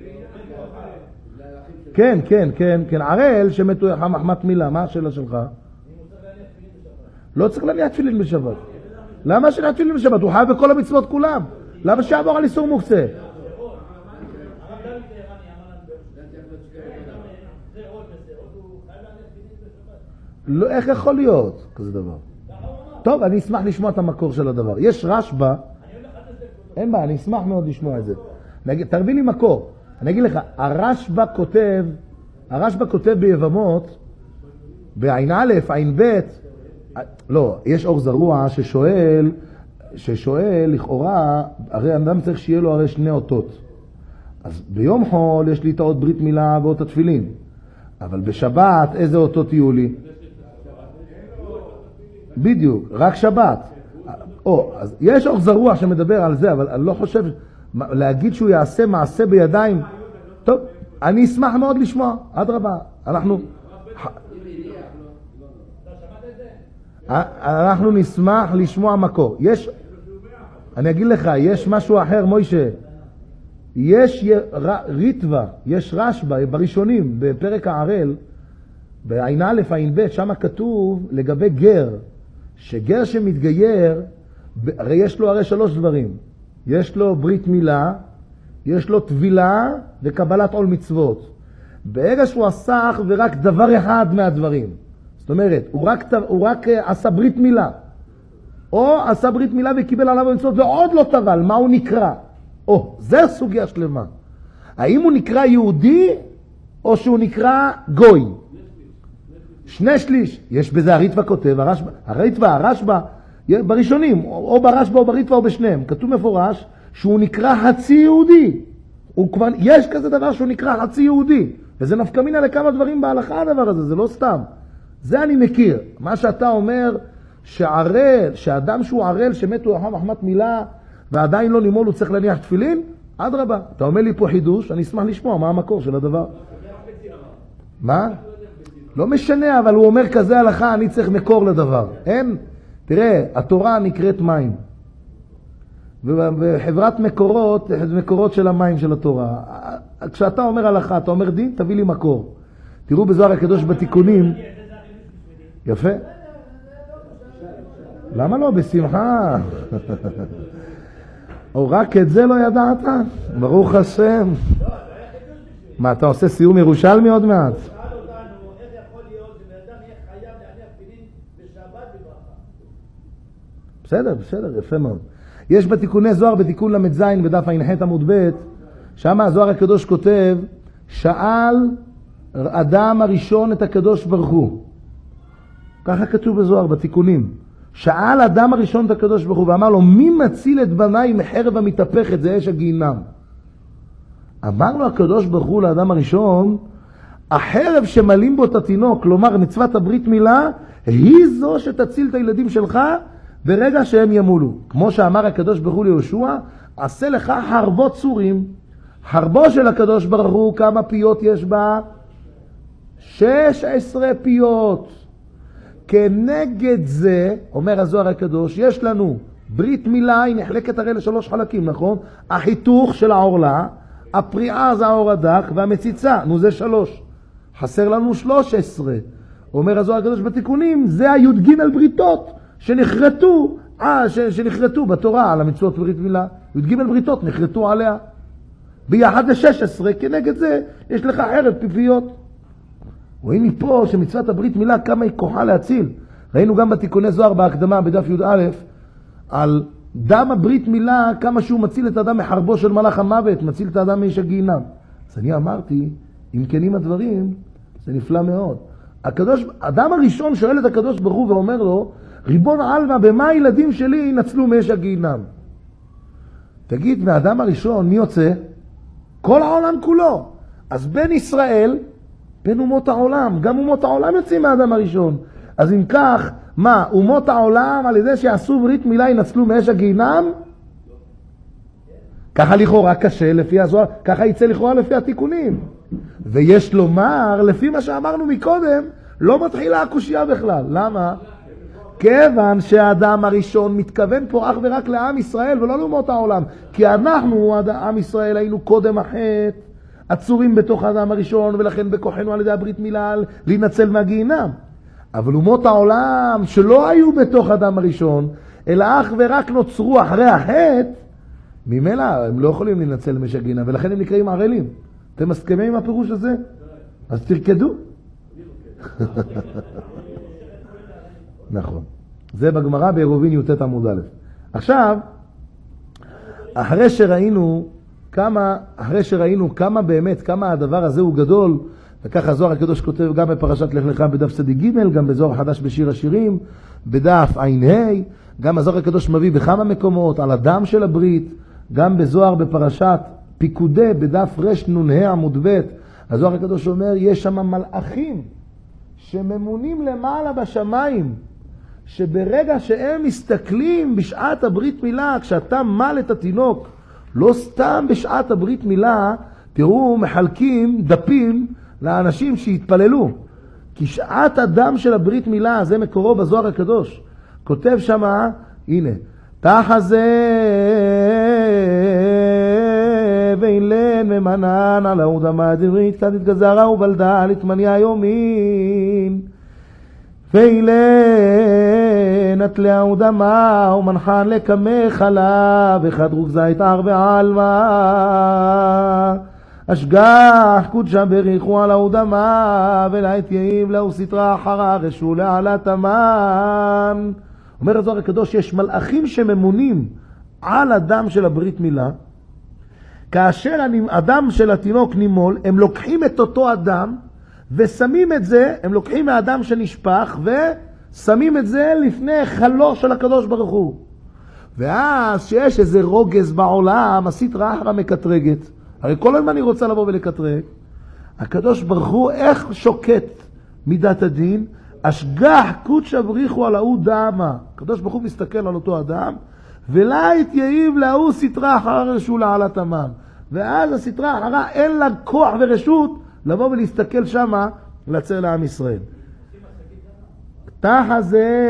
כן, ערל שמתו מחמת מילה, מה השאלה שלך? לא צריך להניח תפילין בשבת. למה שנניח תפילין בשבת? הוא חייב בכל המצוות כולם. למה שיעבור על איסור מוקצה? לא, איך יכול להיות כזה דבר? טוב, אני אשמח לשמוע את המקור של הדבר. יש רשב"א, אין בעיה, אני אשמח מאוד לשמוע את זה. תרבי לי מקור. אני אגיד לך, הרשב"א כותב ביבמות, בעין א', עין ב', לא, יש אור זרוע ששואל לכאורה, הרי אדם צריך שיהיה לו הרי שני אותות. אז ביום חול יש לי את האות ברית מילה ואות התפילין. אבל בשבת איזה אותות יהיו לי? בדיוק, רק שבת. אז יש אור זרוע שמדבר על זה, אבל אני לא חושב, להגיד שהוא יעשה מעשה בידיים, טוב, אני אשמח מאוד לשמוע, אדרבה, אנחנו נשמח לשמוע מקור. אני אגיד לך, יש משהו אחר, מוישה, יש ריטווה, יש רשב"א בראשונים, בפרק הערל, בעין א', עין ב', שם כתוב לגבי גר, שגר שמתגייר, הרי יש לו הרי 3 דברים. יש לו ברית מילה, יש לו טבילה וקבלת עול מצוות. ברגע שהוא עשה ורק דבר אחד מהדברים, זאת אומרת, הוא רק עשה ברית מילה, או עשה ברית מילה וקיבל עליו מצוות ועוד לא טבל, מה הוא נקרא? זה סוגיה שלמה. האם הוא נקרא יהודי או שהוא נקרא גוי? 2/3. יש בזה הריטווה כותב, הרשב"א, בראשונים, או ברשב"א או בריטווה או בשניהם, כתוב מפורש שהוא נקרא חצי יהודי. יש כזה דבר שהוא נקרא חצי יהודי, וזה נפקא מינה לכמה דברים בהלכה הדבר הזה, זה לא סתם. זה אני מכיר. מה שאתה אומר, שאדם שהוא ערל שמתו אחר מחמת מילה, ועדיין לא נימול הוא צריך להניח תפילין, אדרבה. אתה אומר לי פה חידוש, אני אשמח לשמוע מה המקור של הדבר. מה? לא משנה, אבל הוא אומר כזה הלכה, אני צריך מקור לדבר. אין? תראה, התורה נקראת מים. וחברת מקורות של המים של התורה. כשאתה אומר הלכה, אתה אומר דין, תביא לי מקור. תראו בזוהר הקדוש בתיקונים. יפה. למה לא? בשמחה. או רק את זה לא ידעת? ברוך השם. מה, אתה עושה סיום ירושלמי עוד מעט? בסדר, יפה מאוד. יש בתיקוני זוהר, בתיקון למ"ז בדף ע"ח עמוד ב', שם הזוהר הקדוש כותב, שאל אדם הראשון את הקדוש ברוך הוא. ככה כתוב בזוהר בתיקונים. שאל אדם הראשון את הקדוש ברוך הוא ואמר לו, מי מציל את בניי מחרב המתהפכת? זה אש הגיהינם. אמר לו הקדוש ברוך הוא לאדם הראשון, החרב שמלים בו את התינוק, כלומר מצוות הברית מילה, היא זו שתציל את הילדים שלך ברגע שהם ימולו. כמו שאמר הקדוש ברוך הוא ליהושע, עשה לך חרבות צורים. חרבו של הקדוש ברוך הוא, כמה פיות יש בה? 16 פיות. כנגד זה, אומר הזוהר הקדוש, יש לנו ברית מילה, היא נחלקת הרי ל3 חלקים, נכון? החיתוך של העורלה, הפריעה זה העור הדק, והמציצה, זה 3. חסר לנו 13. אומר הזוהר הקדוש בתיקונים, זה הי"ג על בריתות שנחרטו בתורה על המצוות ברית מילה. י"ג בריתות נחרטו עליה. ביחד ל16, כנגד זה יש לך חרב פיפיות. רואים מפה שמצוות הברית מילה כמה היא כוחה להציל. ראינו גם בתיקוני זוהר בהקדמה בדף י"א על דם הברית מילה, כמה שהוא מציל את האדם מחרבו של מלאך המוות, מציל את האדם מאש הגיהינם. אז אני אמרתי, אם כנים הדברים, זה נפלא מאוד. האדם הראשון שואל את הקדוש ברוך הוא ואומר לו, ריבון עלמא, במה הילדים שלי ינצלו מאש הגיהינם? תגיד, מהאדם הראשון מי יוצא? כל העולם כולו. אז בין ישראל, בין אומות העולם, גם אומות העולם יוצאים מהאדם הראשון. אז אם כך, מה, אומות העולם על ידי שיעשו ברית מילה ינצלו מאש הגיהינם? ככה לכאורה קשה לפי הזוהר, ככה יצא לכאורה לפי התיקונים. ויש לומר, לפי מה שאמרנו מקודם, לא מתחילה הקושיה בכלל. למה? כיוון שהאדם הראשון מתכוון פה אך ורק לעם ישראל ולא לאומות העולם. כי אנחנו, עם ישראל, היינו קודם החטא, עצורים בתוך האדם הראשון, ולכן בכוחנו על ידי הברית מילה להינצל מהגיהינם. אבל אומות העולם שלא היו בתוך האדם הראשון, אלא אך ורק נוצרו אחרי החטא, ממילא הם לא יכולים להינצל משך גיהינם, ולכן הם נקראים ערלים. אתם מסכימים עם הפירוש הזה? אז תרקדו. נכון. זה בגמרא בעירובין י"ט עמוד א'. עכשיו, אחרי שראינו כמה הדבר הזה הוא גדול, וככה זוהר הקדוש כותב גם בפרשת לך לך בדף צדיק ג', גם בזוהר חדש בשיר השירים, בדף ע"ה, גם הזוהר הקדוש מביא בכמה מקומות על הדם של הברית, גם בזוהר בפרשת פיקודי בדף רנ"ה עמוד ב', הזוהר הקדוש אומר, יש שם מלאכים שממונים למעלה בשמיים, שברגע שהם מסתכלים בשעת הברית מילה, כשאתה מל את התינוק, לא סתם בשעת הברית מילה, תראו, מחלקים דפים לאנשים שהתפללו. כי שעת הדם של הברית מילה, זה מקורו בזוהר הקדוש. כותב שמה, הנה, תחזה ואילן ממנן על ההודמה הדברית, כד התגזרה ובלדה לתמניה יומין. ואילן נטלה ההודמה ומנחן לקמא חלה וחדרוק זית ער ועלמה. אשגח קודשה בריחו על ההודמה ולעת יאיב לאו סתרה אחרה רשו לעלת המן. אומר הזוהר הקדוש, יש מלאכים שממונים על הדם של הברית מילה. כאשר הדם של התינוק נימול, הם לוקחים את אותו אדם ושמים את זה, הם לוקחים מהאדם שנשפך ושמים את זה לפני חלו של הקדוש ברוך הוא. ואז שיש איזה רוגז בעולם, הסתרה אחרה מקטרגת. הרי כל הזמן אני רוצה לבוא ולקטרג. הקדוש ברוך הוא איך שוקט מידת הדין? אשגח קודשה בריחו על ההוא דמה. הקדוש ברוך הוא מסתכל על אותו אדם, ולית יאיב להוא סתרה אחרה רשו לעלת המן. ואז הסתרה אחרה אין לה כוח ורשות לבוא ולהסתכל שמה לצר לעם ישראל. תחת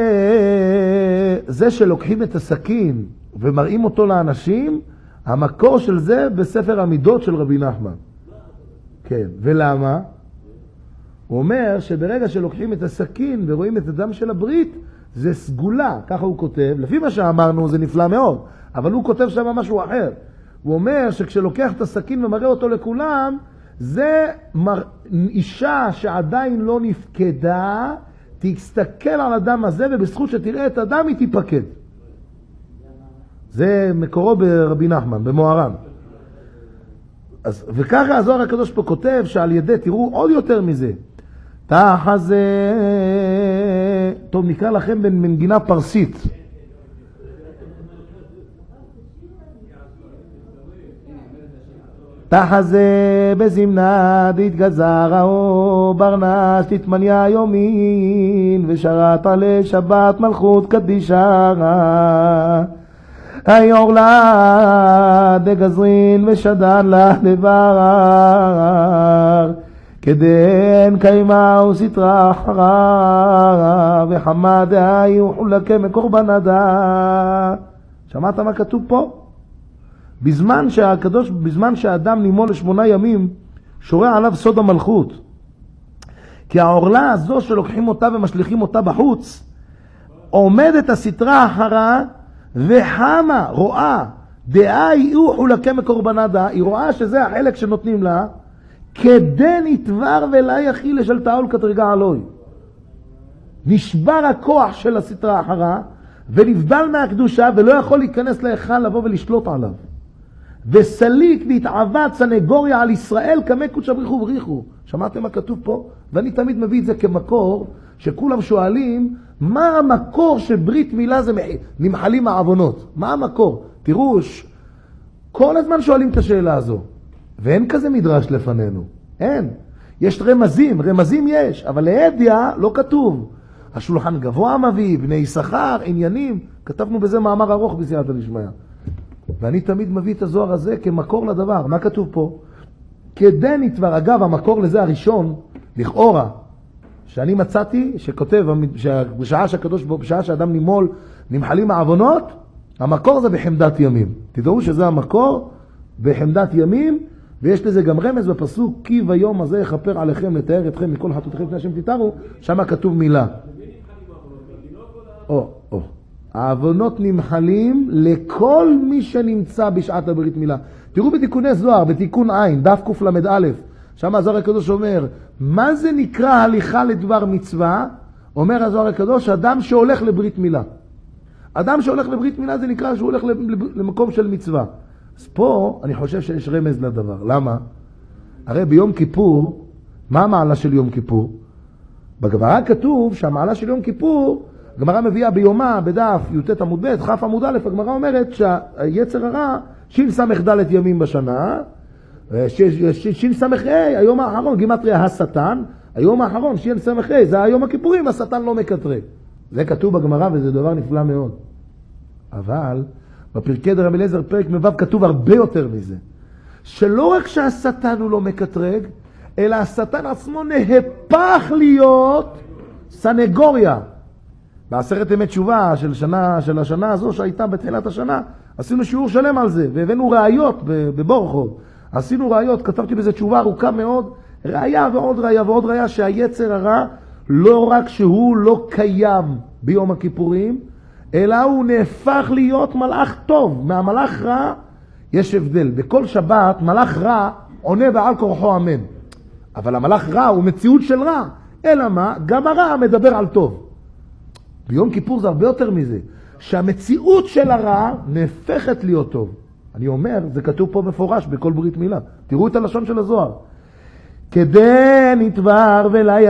זה שלוקחים את הסכין ומראים אותו לאנשים, המקור של זה בספר המידות של רבי נחמן. כן, ולמה? הוא אומר שברגע שלוקחים את הסכין ורואים את הדם של הברית, זה סגולה, ככה הוא כותב. לפי מה שאמרנו זה נפלא מאוד, אבל הוא כותב שם משהו אחר. הוא אומר שכשלוקח את הסכין ומראה אותו לכולם, זה אישה שעדיין לא נפקדה, תסתכל על הדם הזה, ובזכות שתראה את הדם היא תיפקד. זה מקורו ברבי נחמן, במוהר"ן. וככה הזוהר הקדוש פה כותב שעל ידי, תראו עוד יותר מזה, תחזה, טוב נקרא לכם במנגינה פרסית. תחזה בזמנה דתגזרה ברנש תתמניה יומין ושרת עלי שבת מלכות קדישה היורלה דגזרין ושדן לה דבר כדן קיימה וסתרה אחרה וחמד היו חולקה מקורבן עדה. שמעת מה כתוב פה? בזמן שהאדם נימול ל8 ימים, שורה עליו סוד המלכות. כי העורלה הזו שלוקחים אותה ומשליחים אותה בחוץ, עומדת הסתרה אחרה וחמה, רואה, דעה יהיו חולקה מקורבנדה, היא רואה שזה החלק שנותנים לה, כדן יתבר ולה יחיל של תאול כתרגע אלוהי. נשבר הכוח של הסתרה אחרה, ונבדל מהקדושה, ולא יכול להיכנס להיכל לבוא ולשלוט עליו. וסליק והתעבד סנגוריה על ישראל כמה קודשא בריחו ובריחו. שמעתם מה כתוב פה? ואני תמיד מביא את זה כמקור, שכולם שואלים, מה המקור שברית מילה זה נמחלים מהעוונות? מה המקור? תראו, כל הזמן שואלים את השאלה הזו. ואין כזה מדרש לפנינו. אין. יש רמזים יש, אבל להדיה לא כתוב. השולחן גבוה מביא, בני יששכר, עניינים. כתבנו בזה מאמר ארוך בסייעתא דשמיא. ואני תמיד מביא את הזוהר הזה כמקור לדבר. מה כתוב פה? כדן יתבר, אגב, המקור לזה הראשון, לכאורה, שאני מצאתי, שכותב, בשעה שאדם נימול, נמחלים העוונות, המקור זה בחמדת ימים. תדעו שזה המקור בחמדת ימים, ויש לזה גם רמז בפסוק, כי ביום הזה יכפר עליכם לתאר אתכם מכל חטאותיכם לפני השם תתארו, שם כתוב מילה. העוונות נמחלים לכל מי שנמצא בשעת הברית מילה. תראו בתיקוני זוהר, בתיקון עין, דף קל"א, שם הזוהר הקדוש אומר, מה זה נקרא הליכה לדבר מצווה? אומר הזוהר הקדוש, אדם שהולך לברית מילה. אדם שהולך לברית מילה זה נקרא שהוא הולך למקום של מצווה. אז פה אני חושב שיש רמז לדבר. למה? הרי ביום כיפור, מה המעלה של יום כיפור? בגמרא כתוב שהמעלה של יום כיפור, הגמרא מביאה ביומה בדף י"ט עמוד ב' כ' עמוד א', הגמרא אומרת שהיצר הרע שס"ד ימים בשנה, שס"ה היום האחרון, גימטריה השטן, היום האחרון שס"ה זה היום הכיפורים, השטן לא מקטרג. זה כתוב בגמרא וזה דבר נפלא מאוד. אבל בפרקי דרבי אליעזר פרק מ"ו כתוב הרבה יותר מזה. שלא רק שהשטן הוא לא מקטרג, אלא השטן עצמו נהפך להיות סנגוריה. בעשרת ימי תשובה של השנה הזו שהייתה בתחילת השנה, עשינו שיעור שלם על זה, והבאנו ראיות בבורחוב. עשינו ראיות, כתבתי בזה תשובה ארוכה מאוד, ראיה ועוד ראיה ועוד ראיה שהיצר הרע לא רק שהוא לא קיים ביום הכיפורים, אלא הוא נהפך להיות מלאך טוב. מהמלאך רע יש הבדל. בכל שבת מלאך רע עונה בעל כורחו אמן. אבל המלאך רע הוא מציאות של רע. אלא מה? גם הרע מדבר על טוב. ביום כיפור זה הרבה יותר מזה. שהמציאות של הרע נהפכת להיות טוב. אני אומר, זה כתוב פה מפורש בכל ברית מילה. תראו את הלשון של הזוהר. כדי נתבר ולה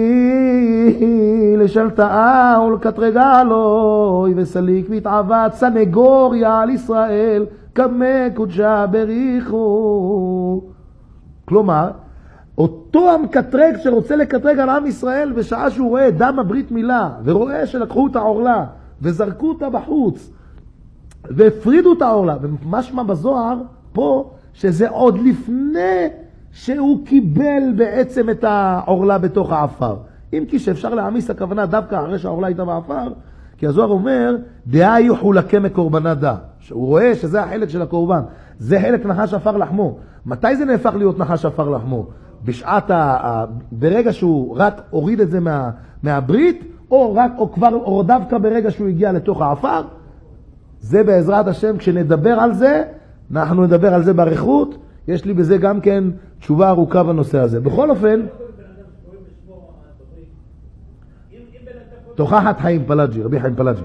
יחיל לשלטאה ולקטרגה אלוהי וסליק והתעבת סנגוריה על ישראל כמה קודשה בריחו. כלומר, אותו המקטרג שרוצה לקטרג על עם ישראל בשעה שהוא רואה דם הברית מילה ורואה שלקחו את העורלה וזרקו אותה בחוץ והפרידו את העורלה, ומשמע בזוהר פה שזה עוד לפני שהוא קיבל בעצם את העורלה בתוך האפר. אם כי שאפשר להעמיס הכוונה דווקא אחרי שהעורלה הייתה באפר, כי הזוהר אומר, דעה יחולקה מקורבנה דה. שהוא רואה שזה החלק של הקורבן. זה חלק נחש אפר לחמו. מתי זה נהפך להיות נחש אפר לחמו? בשעת ברגע שהוא רק הוריד את זה מהברית, או דווקא ברגע שהוא הגיע לתוך האפר? זה בעזרת השם, כשנדבר על זה, אנחנו נדבר על זה באריכות. יש לי בזה גם כן תשובה ארוכה בנושא הזה. בכל אופן, תוכחת חיים פלאג'י, רבי חיים פלאג'י.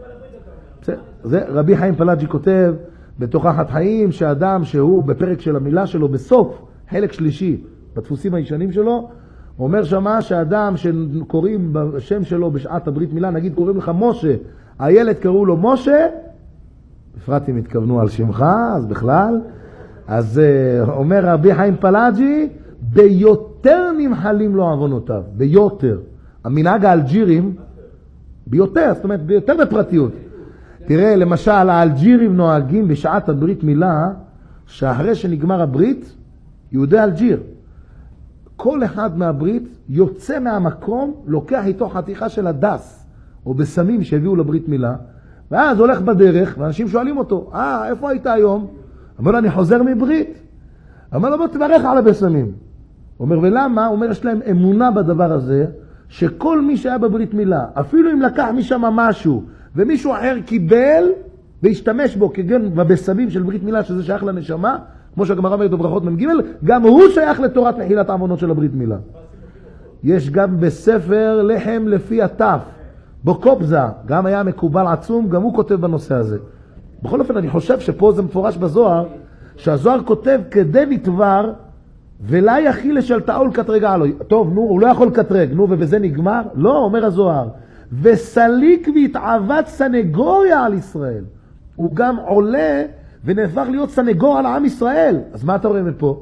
זה רבי חיים פלאג'י כותב בתוכחת חיים שאדם שהוא בפרק של המילה שלו בסוף, חלק שלישי בדפוסים הישנים שלו, אומר שמה שאדם שקוראים בשם שלו בשעת הברית מילה, נגיד קוראים לך משה, הילד קראו לו משה, בפרט אם התכוונו על שמך, אז בכלל, אז אומר רבי חיים פלאג'י, ביותר נמחלים לו עוונותיו, ביותר. המנהג האלג'ירים, ביותר, זאת אומרת, ביותר בפרטיות. תראה, למשל, האלג'ירים נוהגים בשעת הברית מילה, שאחרי שנגמר הברית, יהודי אלג'יר. כל אחד מהברית יוצא מהמקום, לוקח איתו חתיכה של הדס, או בסמים שהביאו לברית מילה, ואז הולך בדרך, ואנשים שואלים אותו, איפה היית היום? אומר לו, אני חוזר מברית. אומר לו, בוא תברך על הבסמים. אומר, ולמה? אומר, יש להם אמונה בדבר הזה, שכל מי שהיה בברית מילה, אפילו אם לקח משם משהו, ומישהו אחר קיבל, והשתמש בו כגן בבסמים של ברית מילה, שזה שייך לנשמה, כמו שהגמרא אומרת בברכות מ"ג, גם הוא שייך לתורת מחילת העוונות של הברית מילה. יש גם בספר לחם לפי הטף, בקובזה, גם היה מקובל עצום, גם הוא כותב בנושא הזה. בכל אופן, אני חושב שפה זה מפורש בזוהר, שהזוהר כותב כדי נתבר, ולה יחיל לשלטאה ולקטרגה אלוהי. טוב, נו, הוא לא יכול לקטרג, נו, ובזה נגמר? לא, אומר הזוהר. וסליק והתעבת סנגוריה על ישראל. הוא גם עולה ונהפך להיות סנגור על עם ישראל. אז מה אתה רואה מפה?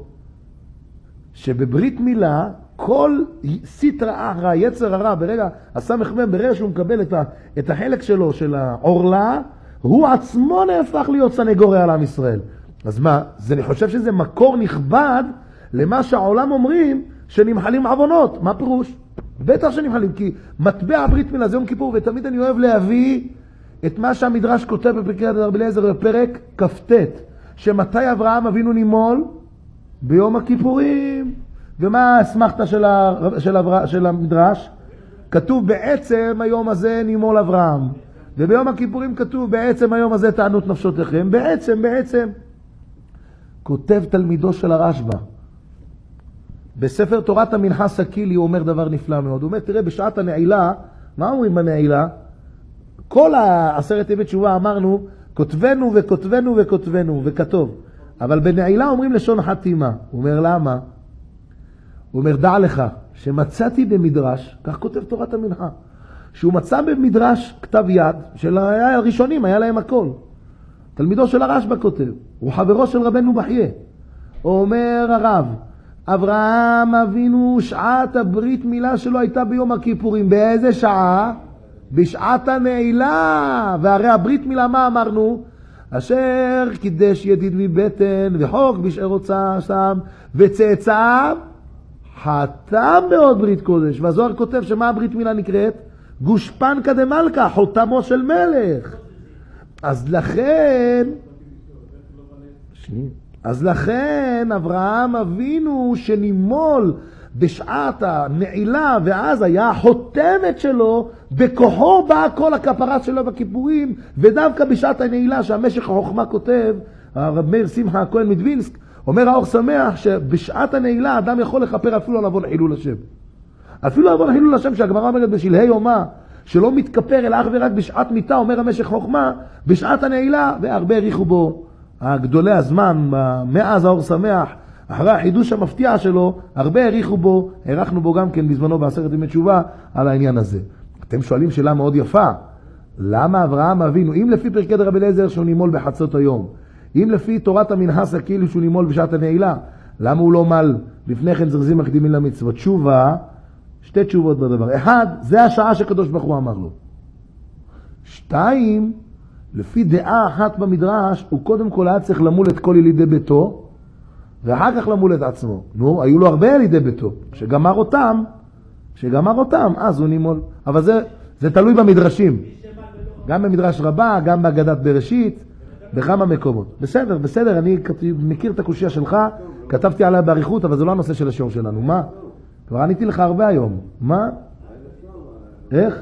שבברית מילה, כל סיטרא אחרא, יצר הרע, ברגע, הסמך מם, ברגע שהוא מקבל את החלק שלו, של העורלה, הוא עצמו נהפך להיות סנגוריה על עם ישראל. אז מה? אני חושב שזה מקור נכבד למה שהעולם אומרים שנמחלים עוונות. מה פירוש? בטח שנמחלים, כי מטבע הברית מילה זה יום כיפור, ותמיד אני אוהב להביא את מה שהמדרש כותב בפרקי רבי אליעזר בפרק כ"ט, שמתי אברהם אבינו נימול? ביום הכיפורים. ומה האסמכתה של המדרש? כתוב בעצם היום הזה נימול אברהם, וביום הכיפורים כתוב בעצם היום הזה תענות נפשותיכם. בעצם כותב תלמידו של הרשב"א בספר תורת המנחה סקילי, הוא אומר דבר נפלא מאוד. הוא אומר, תראה, בשעת הנעילה, מה אומרים בנעילה? כל העשרת ימי תשובה אמרנו, כותבנו וכותבנו וכותבנו וכתוב. אבל בנעילה אומרים לשון חתימה. הוא אומר, למה? הוא אומר, דע לך, שמצאתי במדרש, כך כותב תורת המנחה, שהוא מצא במדרש כתב יד, של הראשונים, היה להם הכל. תלמידו של הרשב"א כותב, הוא חברו של רבנו בחייה. הוא אומר הרב, אברהם אבינו שעת הברית מילה שלו הייתה ביום הכיפורים. באיזה שעה? בשעת הנעילה. והרי הברית מילה מה אמרנו? אשר קידש ידיד מבטן וחוק בשאר שם וצאצאיו חתם בעוד ברית קודש. והזוהר כותב שמה הברית מילה נקראת? גושפנקא דמלכא, חותמו של מלך. אז לכן אברהם אבינו שנימול בשעת הנעילה, ואז היה החותמת שלו, בכוחו באה כל הכפרה שלו בכיפורים, ודווקא בשעת הנעילה שהמשך החוכמה כותב, הרב מאיר שמחה הכהן מדווינסק, אומר האור שמח שבשעת הנעילה אדם יכול לכפר אפילו על עוון חילול השם. אפילו עוון חילול השם שהגמרא אומרת בשלהי יומה, שלא מתכפר אלא אך ורק בשעת מיתה, אומר המשך חוכמה, בשעת הנעילה, והרבה הריחו בו גדולי הזמן, מאז האור שמח, אחרי החידוש המפתיע שלו, הרבה הריחו בו, הרחנו בו גם כן בזמנו בעשרת ימי תשובה על העניין הזה. אתם שואלים שאלה מאוד יפה, למה אברהם אבינו, אם לפי פרקי רבי אליעזר שהוא נימול בחצות היום, אם לפי תורת המנחה סקילי שהוא נימול בשעת הנעילה, למה הוא לא מל לפני כן זרזים מקדימים למצוות? תשובה, שתי תשובות בדבר. אחד, זה השעה שקדוש ברוך הוא אמר לו. שתיים, לפי דעה אחת במדרש, הוא קודם כל היה צריך למול את כל ילידי ביתו, ואחר כך למול את עצמו. נו, היו לו הרבה ילידי ביתו. כשגמר אותם, אז הוא נימול. אבל זה תלוי במדרשים. גם במדרש רבה, גם בהגדת בראשית, בכמה מקומות. בסדר, אני מכיר את הקושיה שלך, כתבתי עליה בעריכות, אבל זה לא הנושא של השיעור שלנו. מה? כבר עניתי לך הרבה היום. מה? איך?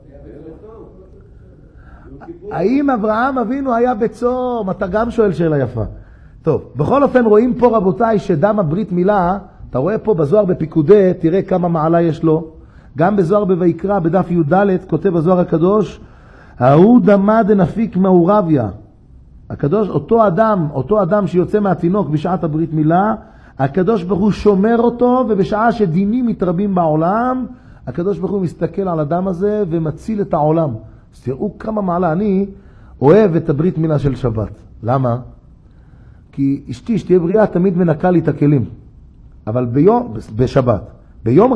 האם אברהם אבינו היה בצום? אתה גם שואל שאלה יפה. טוב, בכל אופן רואים פה רבותיי שדם הברית מילה, אתה רואה פה בזוהר בפיקודי, תראה כמה מעלה יש לו. גם בזוהר בויקרא, בדף י"ד, כותב הזוהר הקדוש, ההוא דמה דנפיק מעורביה. הקדוש, אותו אדם שיוצא מהתינוק בשעת הברית מילה, הקדוש ברוך הוא שומר אותו, ובשעה שדינים מתרבים בעולם, הקדוש ברוך הוא מסתכל על הדם הזה ומציל את העולם. אז תראו כמה מעלה. אני אוהב את הברית מילה של שבת. למה? כי אשתי, שתהיה בריאה, תמיד מנקה לי את הכלים. אבל בשבת. ביום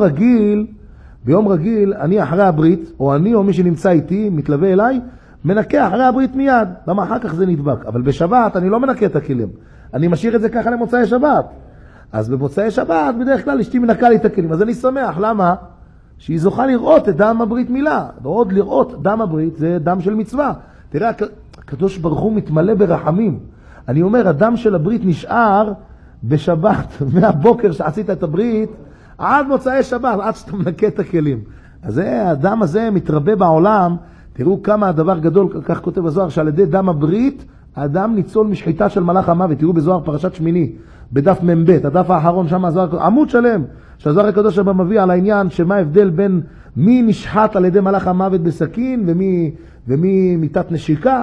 רגיל, אני אחרי הברית, או אני או מי שנמצא איתי, מתלווה אליי, מנקה אחרי הברית מיד. למה? אחר כך זה נדבק. אבל בשבת אני לא מנקה את הכלים. אני משאיר את זה ככה למוצאי שבת. אז במוצאי שבת, בדרך כלל אשתי מנקה לי את הכלים. אז אני שמח. למה? שהיא זוכה לראות את דם הברית מילה. ועוד לראות דם הברית זה דם של מצווה. תראה, הקדוש ברוך הוא מתמלא ברחמים. אני אומר, הדם של הברית נשאר בשבת, מהבוקר שעשית את הברית, עד מוצאי שבת, עד שאתה מנקה את הכלים. אז הדם הזה מתרבה בעולם. תראו כמה הדבר גדול, כך כותב הזוהר, שעל ידי דם הברית, האדם ניצול משחיטה של מלאך המוות. תראו בזוהר פרשת שמיני, בדף מ"ב, הדף האחרון, שם הזוהר, עמוד שלם, שהזוהר הקדוש הבא מביא על העניין, שמה ההבדל בין מי נשחט על ידי מלאך המוות בסכין, ומי מיטת נשיקה.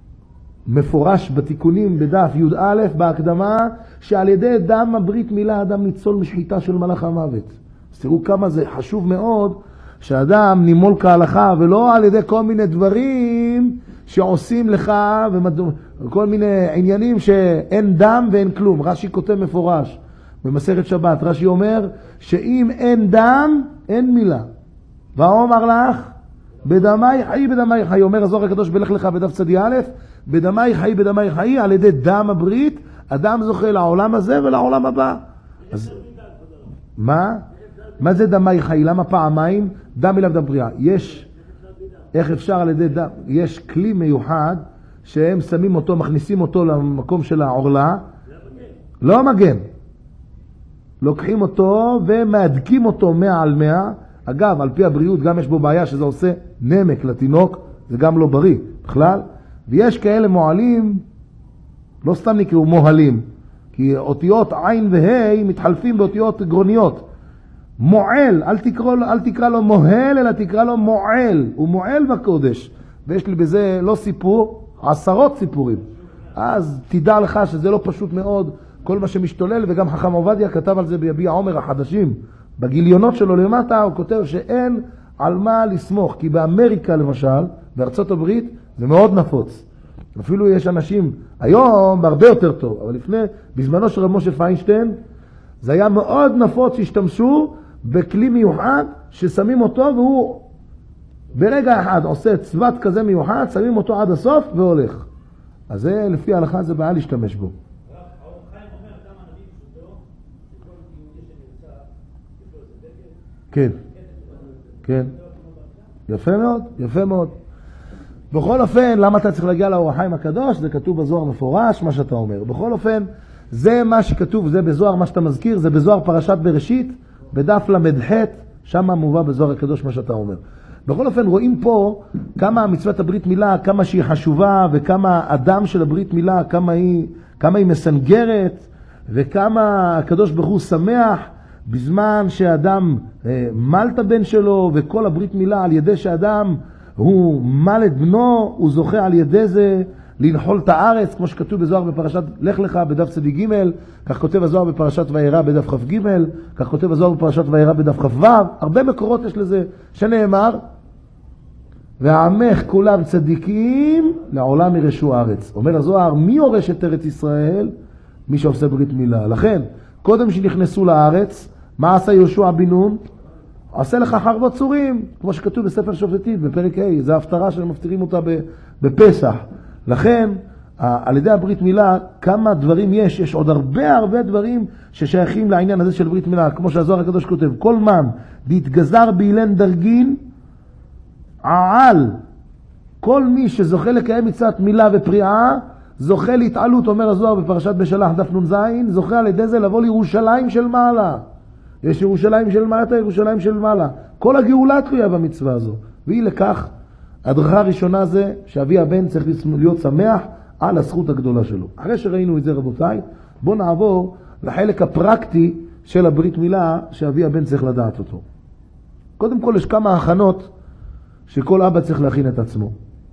מפורש בתיקונים בדף י"א בהקדמה, שעל ידי דם הברית מילה אדם ניצול משחיטה של מלאך המוות. אז תראו כמה זה חשוב מאוד שאדם נימול כהלכה, ולא על ידי כל מיני דברים שעושים לך, וכל מיני עניינים שאין דם ואין כלום. רש"י כותב מפורש במסכת שבת, רש"י אומר שאם אין דם אין מילה. ואומר לך בדמי חיי בדמי חיי, אומר הזוהר הקדוש בלך לך בדף צדי א', בדמי חיי, על ידי דם הברית אדם זוכה לעולם הזה ולעולם הבא. אז מה? מה זה דמי חי? למה פעמיים? דם אליו דם פריאה. איך אפשר על ידי דם? יש כלי מיוחד שהם שמים אותו, מכניסים אותו למקום של העורלה. לא מגן. לוקחים אותו ומהדקים אותו 100 על 100. אגב, על פי הבריאות גם יש בו בעיה שזה עושה נמק לתינוק, זה גם לא בריא בכלל. ויש כאלה מועלים, לא סתם נקראו מוהלים, כי אותיות עין והי מתחלפים באותיות גרוניות. מועל, אל תקרא לו מוהל, אלא תקרא לו מועל. הוא מועל בקודש. ויש לי בזה לא סיפור, 10 סיפורים. אז תדע לך שזה לא פשוט מאוד, כל מה שמשתולל, וגם חכם עובדיה כתב על זה ביביע עומר החדשים. בגיליונות שלו למטה הוא כותב שאין על מה לסמוך, כי באמריקה למשל, בארצות הברית, זה מאוד נפוץ. אפילו יש אנשים, היום הרבה יותר טוב, אבל לפני, בזמנו של רב משה פיינשטיין, זה היה מאוד נפוץ שהשתמשו בכלי מיוחד, ששמים אותו והוא ברגע אחד עושה צוות כזה מיוחד, שמים אותו עד הסוף והולך. אז זה לפי ההלכה זה בעיה להשתמש בו. כן, כן. יפה מאוד, יפה מאוד. בכל אופן, למה אתה צריך להגיע לאור החיים הקדוש? זה כתוב בזוהר מפורש, מה שאתה אומר. בכל אופן, זה מה שכתוב, זה בזוהר, מה שאתה מזכיר, זה בזוהר פרשת בראשית, בדף למ"ח, שם מובא בזוהר הקדוש מה שאתה אומר. בכל אופן, רואים פה כמה מצוות הברית מילה, כמה שהיא חשובה, וכמה הדם של הברית מילה, כמה היא מסנגרת, וכמה הקדוש ברוך הוא שמח, בזמן שאדם מל את הבן שלו, וכל הברית מילה על ידי שאדם הוא מל את בנו, הוא זוכה על ידי זה לנחול את הארץ, כמו שכתוב בזוהר בפרשת לך לך בדף צדיק ג', כך כותב הזוהר בפרשת וירא בדף כ"ג, כך כותב הזוהר בפרשת וירא בדף כ"ו, הרבה מקורות יש לזה, שנאמר, והעמך כולם צדיקים, לעולם ירשו הארץ. אומר הזוהר, מי יורש את ארץ ישראל? מי שעושה ברית מילה. לכן, קודם שנכנסו לארץ, מה עשה יהושע בן נון? עשה לך חרבות צורים, כמו שכתוב בספר שופטים, בפרק ה', זה ההפטרה שמפטירים אותה בפסח. לכן, על ידי הברית מילה, כמה דברים יש עוד הרבה דברים ששייכים לעניין הזה של ברית מילה, כמו שהזוהר הקדוש כותב, כל מן דהתגזר באילן דרגין, כל מי שזוכה לקיים מצוות מילה ופריעה, זוכה להתעלות, אומר הזוהר בפרשת בשלח דף נ"ז, זוכה על ידי זה לבוא לירושלים של מעלה. יש ירושלים של מעלה, ירושלים של מעלה. כל הגאולה תלויה במצווה הזו. והיא לכך, הדרכה הראשונה זה שאבי הבן צריך להיות שמח על הזכות הגדולה שלו. אחרי שראינו את זה רבותיי, בואו נעבור לחלק הפרקטי של הברית מילה שאבי הבן צריך לדעת אותו. קודם כל יש כמה הכנות שכל אבא צריך להכין את עצמו.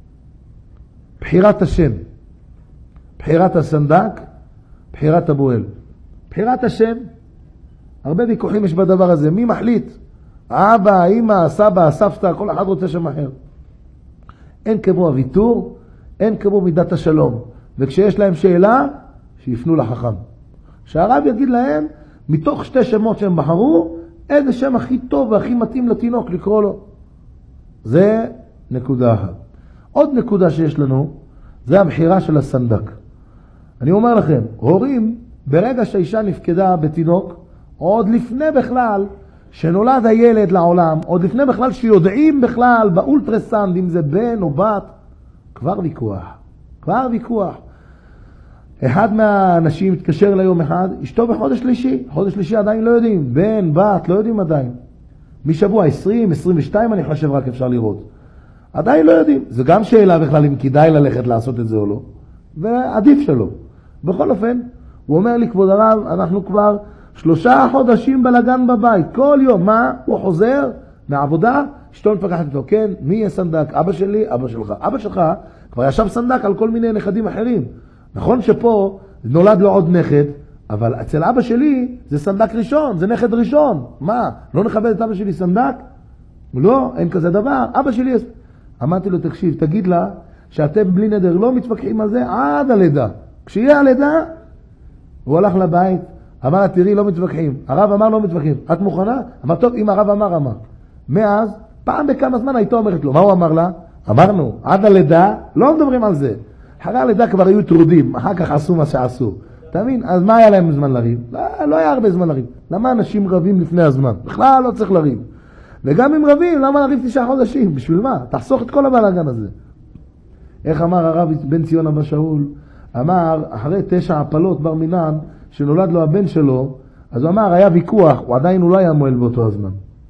בחירת השם, בחירת הסנדק, בחירת הבועל. בחירת השם, הרבה ויכוחים יש בדבר הזה. מי מחליט? האבא, האמא, הסבא, הסבתא, כל אחד רוצה שם אחר. אין כמו הוויתור, אין כמו מידת השלום. וכשיש להם שאלה, שיפנו לחכם. שהרב יגיד להם, מתוך 2 שמות שהם בחרו, איזה שם הכי טוב והכי מתאים לתינוק לקרוא לו. זה נקודה אחת. עוד נקודה שיש לנו, זה הבחירה של הסנדק. אני אומר לכם, הורים, ברגע שהאישה נפקדה בתינוק, עוד לפני בכלל שנולד הילד לעולם, עוד לפני בכלל שיודעים בכלל באולטרסנד, אם זה בן או בת, כבר ויכוח. אחד מהאנשים התקשר ליום אחד, אשתו בחודש שלישי עדיין לא יודעים, בן, בת, לא יודעים עדיין. משבוע 20, 22 אני חושב רק אפשר לראות. עדיין לא יודעים. זה גם שאלה בכלל אם כדאי ללכת לעשות את זה או לא. ועדיף שלא. בכל אופן, הוא אומר לי, כבוד הרב, אנחנו כבר 3 חודשים בלגן בבית. כל יום, מה? הוא חוזר מהעבודה, אשתו מפקחת איתו. כן, מי יהיה סנדק? אבא שלי, אבא שלך. אבא שלך כבר ישב סנדק על כל מיני נכדים אחרים. נכון שפה נולד לו עוד נכד, אבל אצל אבא שלי זה סנדק ראשון, זה נכד ראשון. מה? לא נכבד את אבא שלי סנדק? לא, אין כזה דבר. אבא שלי... אמרתי לו, תקשיב, תגיד לה שאתם בלי נדר לא מתווכחים על זה עד הלידה. כשיהיה הלידה, הוא הלך לבית, אמר לה, תראי, לא מתווכחים. הרב אמר, לא מתווכחים. את מוכנה? אמר, טוב, אם הרב אמר. מאז, פעם בכמה זמן הייתה אומרת לו. מה הוא אמר לה? אמרנו, עד הלידה, לא מדברים על זה. אחרי הלידה כבר היו טרודים, אחר כך עשו מה שעשו. אתה מבין? אז מה היה להם זמן לריב? לא היה הרבה זמן לריב. למה אנשים רבים לפני הזמן? בכלל לא צריך לריב. וגם אם רבים, למה לריב 9 חודשים? בשביל מה? תחסוך את כל הבלגן הזה. איך אמר הרב בן ציון אבא שאול? אמר, אחרי 9 הפלות בר מינן, שנולד לו הבן שלו, אז הוא אמר, היה ויכוח, הוא עדיין לא היה מועל באותו הזמן.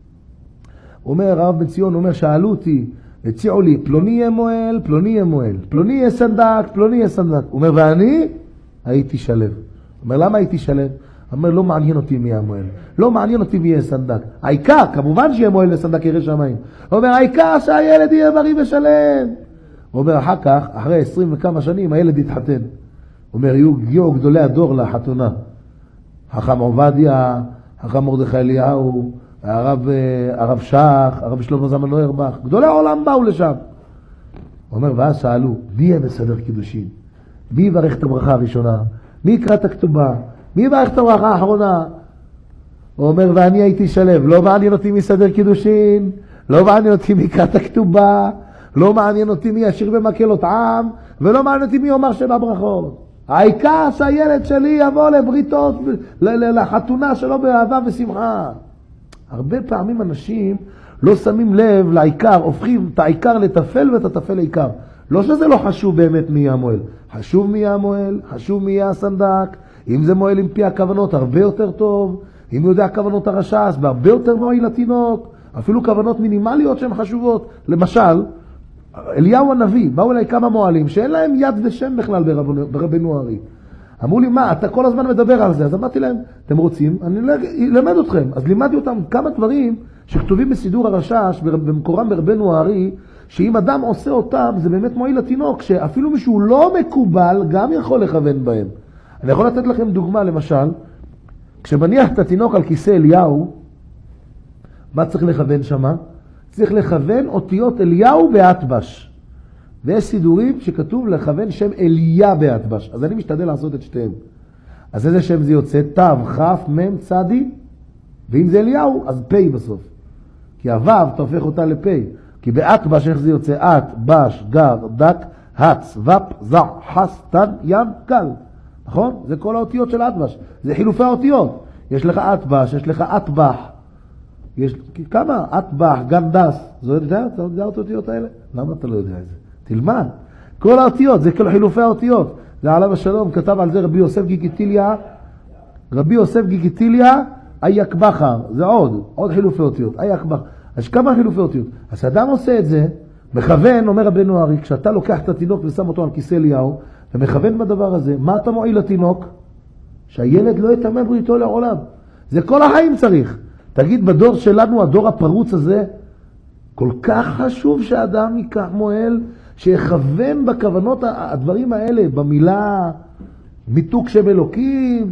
הוא אומר, הרב בן ציון, הוא אומר, שאלו אותי, הציעו לי, פלוני יהיה מועל, פלוני יהיה מועל, פלוני יהיה סנדק, פלוני יהיה סנדק. הוא אומר, ואני הייתי שלב. הוא אומר, למה הייתי שלב? הוא אומר, לא מעניין אותי מי יהיה מועל. לא מעניין אותי מי יהיה סנדק. העיקר, כמובן שיהיה מועל וסנדק ירא שמיים. הוא אומר, העיקר שהילד יהיה בריא ושלם. הוא אומר, אחר כך, אחרי 20 וכמה שנים, הילד יתחתן. הוא אומר, יהיו גדולי הדור לחתונה. חכם עובדיה, חכם מרדכי אליהו, הרב שח, הרב שלמה זלמן אוירבך, גדולי העולם באו לשם. הוא אומר, ואז שאלו, מי יהיה מסדר קידושין? מי יברך את הברכה הראשונה? מי יקרא את הכתובה? מי יברך את הברכה האחרונה? הוא אומר, ואני הייתי שלב, לא מעניין אותי מי סדר קידושין, לא מעניין אותי מי יקרא את הכתובה, לא מעניין אותי מי ישיר במקהלות עם, ולא מעניין אותי מי יאמר שבע ברכות. העיקר שהילד שלי יבוא לבריתות, לחתונה שלו באהבה ושמחה. הרבה פעמים אנשים לא שמים לב לעיקר, הופכים את העיקר לטפל ואת הטפל לעיקר. לא שזה לא חשוב באמת מי יהיה המועל. חשוב מי יהיה המועל, חשוב מי יהיה הסנדק. אם זה מועל עם פי הכוונות, הרבה יותר טוב. אם הוא יודע כוונות הרש"ס, בהרבה יותר מועיל לתינוק. אפילו כוונות מינימליות שהן חשובות. למשל, אליהו הנביא, באו אליי כמה מועלים שאין להם יד ושם בכלל ברבנו ארי. אמרו לי, מה, אתה כל הזמן מדבר על זה? אז אמרתי להם, אתם רוצים? אני אלמד אתכם. אז לימדתי אותם כמה דברים שכתובים בסידור הרש"ש, במקורם ברבנו הארי, שאם אדם עושה אותם, זה באמת מועיל לתינוק, שאפילו מישהו לא מקובל, גם יכול לכוון בהם. אני יכול לתת לכם דוגמה, למשל, כשמניח את התינוק על כיסא אליהו, מה צריך לכוון שמה? צריך לכוון אותיות אליהו באטבש. ויש סידורים שכתוב לכוון שם אליה באטבש. אז אני משתדל לעשות את שתיהם. אז איזה שם זה יוצא? תו, חף, מם, צדי. ואם זה אליהו, אז פי בסוף. כי הוו תהפך אותה לפי. כי באטבש איך זה יוצא? את, בש, גר, דק, הץ, ופ, זע, חס, תן, ים, קל. נכון? זה כל האותיות של אטבש. זה חילופי האותיות. יש לך אטבש, יש לך אטבח. יש כמה? אטבח, גנדס. אתה יודע את האותיות האלה? למה אתה לא יודע את זה? תלמד. כל האותיות, זה כל חילופי האותיות. זה עליו השלום, כתב על זה רבי יוסף גיגיטיליה. רבי יוסף גיגיטיליה, אייק בחר. זה עוד חילופי אותיות. אייק בחר. אז כמה חילופי אותיות? אז אדם עושה את זה, מכוון, אומר רבנו ארי, כשאתה לוקח את התינוק ושם אותו על כיסא אליהו, ומכוון בדבר הזה, מה אתה מועיל לתינוק? שהילד לא יתאמן בריתו לעולם. זה כל החיים צריך. תגיד, בדור שלנו, הדור הפרוץ הזה, כל כך חשוב שאדם ייקח מועל, שיכוון בכוונות הדברים האלה, במילה מיתוק שם אלוקים,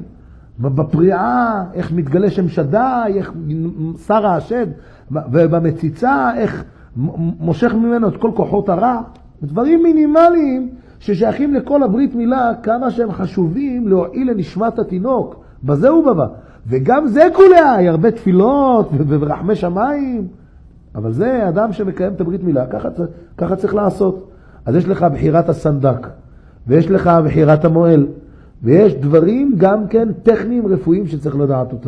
בפריעה, איך מתגלה שם שדי, איך שר השד, ובמציצה, איך מושך ממנו את כל כוחות הרע. דברים מינימליים ששייכים לכל הברית מילה, כמה שהם חשובים להועיל לנשמת התינוק, בזה ובבא. וגם זה כולי, הרבה תפילות ורחמי שמיים. אבל זה אדם שמקיים את הברית מילה, ככה צריך לעשות. אז יש לך בחירת הסנדק, ויש לך בחירת המועל, ויש דברים גם כן טכניים רפואיים שצריך לדעת אותם.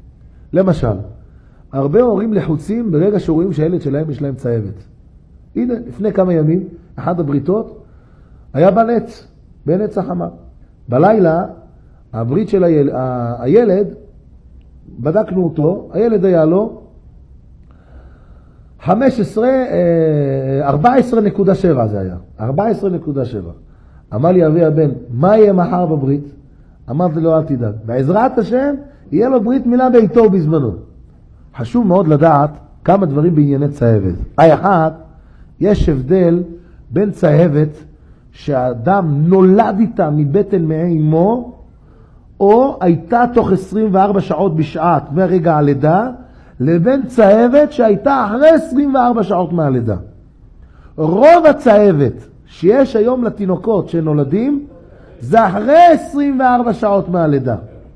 למשל, הרבה הורים לחוצים ברגע שרואים שהילד שלהם יש להם צהבת. הנה, לפני כמה ימים, אחד הבריתות היה בנץ, בנץ החמה. בלילה, הברית של הילד, בדקנו אותו, הילד היה לו 14.7 זה היה, 14.7. אמר לי אבי הבן, מה יהיה מחר בברית? אמרתי לו, אל תדאג. בעזרת השם, יהיה לו ברית מילה ביתו בזמנו. חשוב מאוד לדעת כמה דברים בענייני צהבת. אחת, יש הבדל בין צהבת שהאדם נולד איתה מבטן מעי אמו, או הייתה תוך 24 שעות בשעת מהרגע הלידה, לבין צהבת שהייתה אחרי 24 שעות מהלידה. רוב הצהבת שיש היום לתינוקות שנולדים, זה אחרי 24 שעות מהלידה.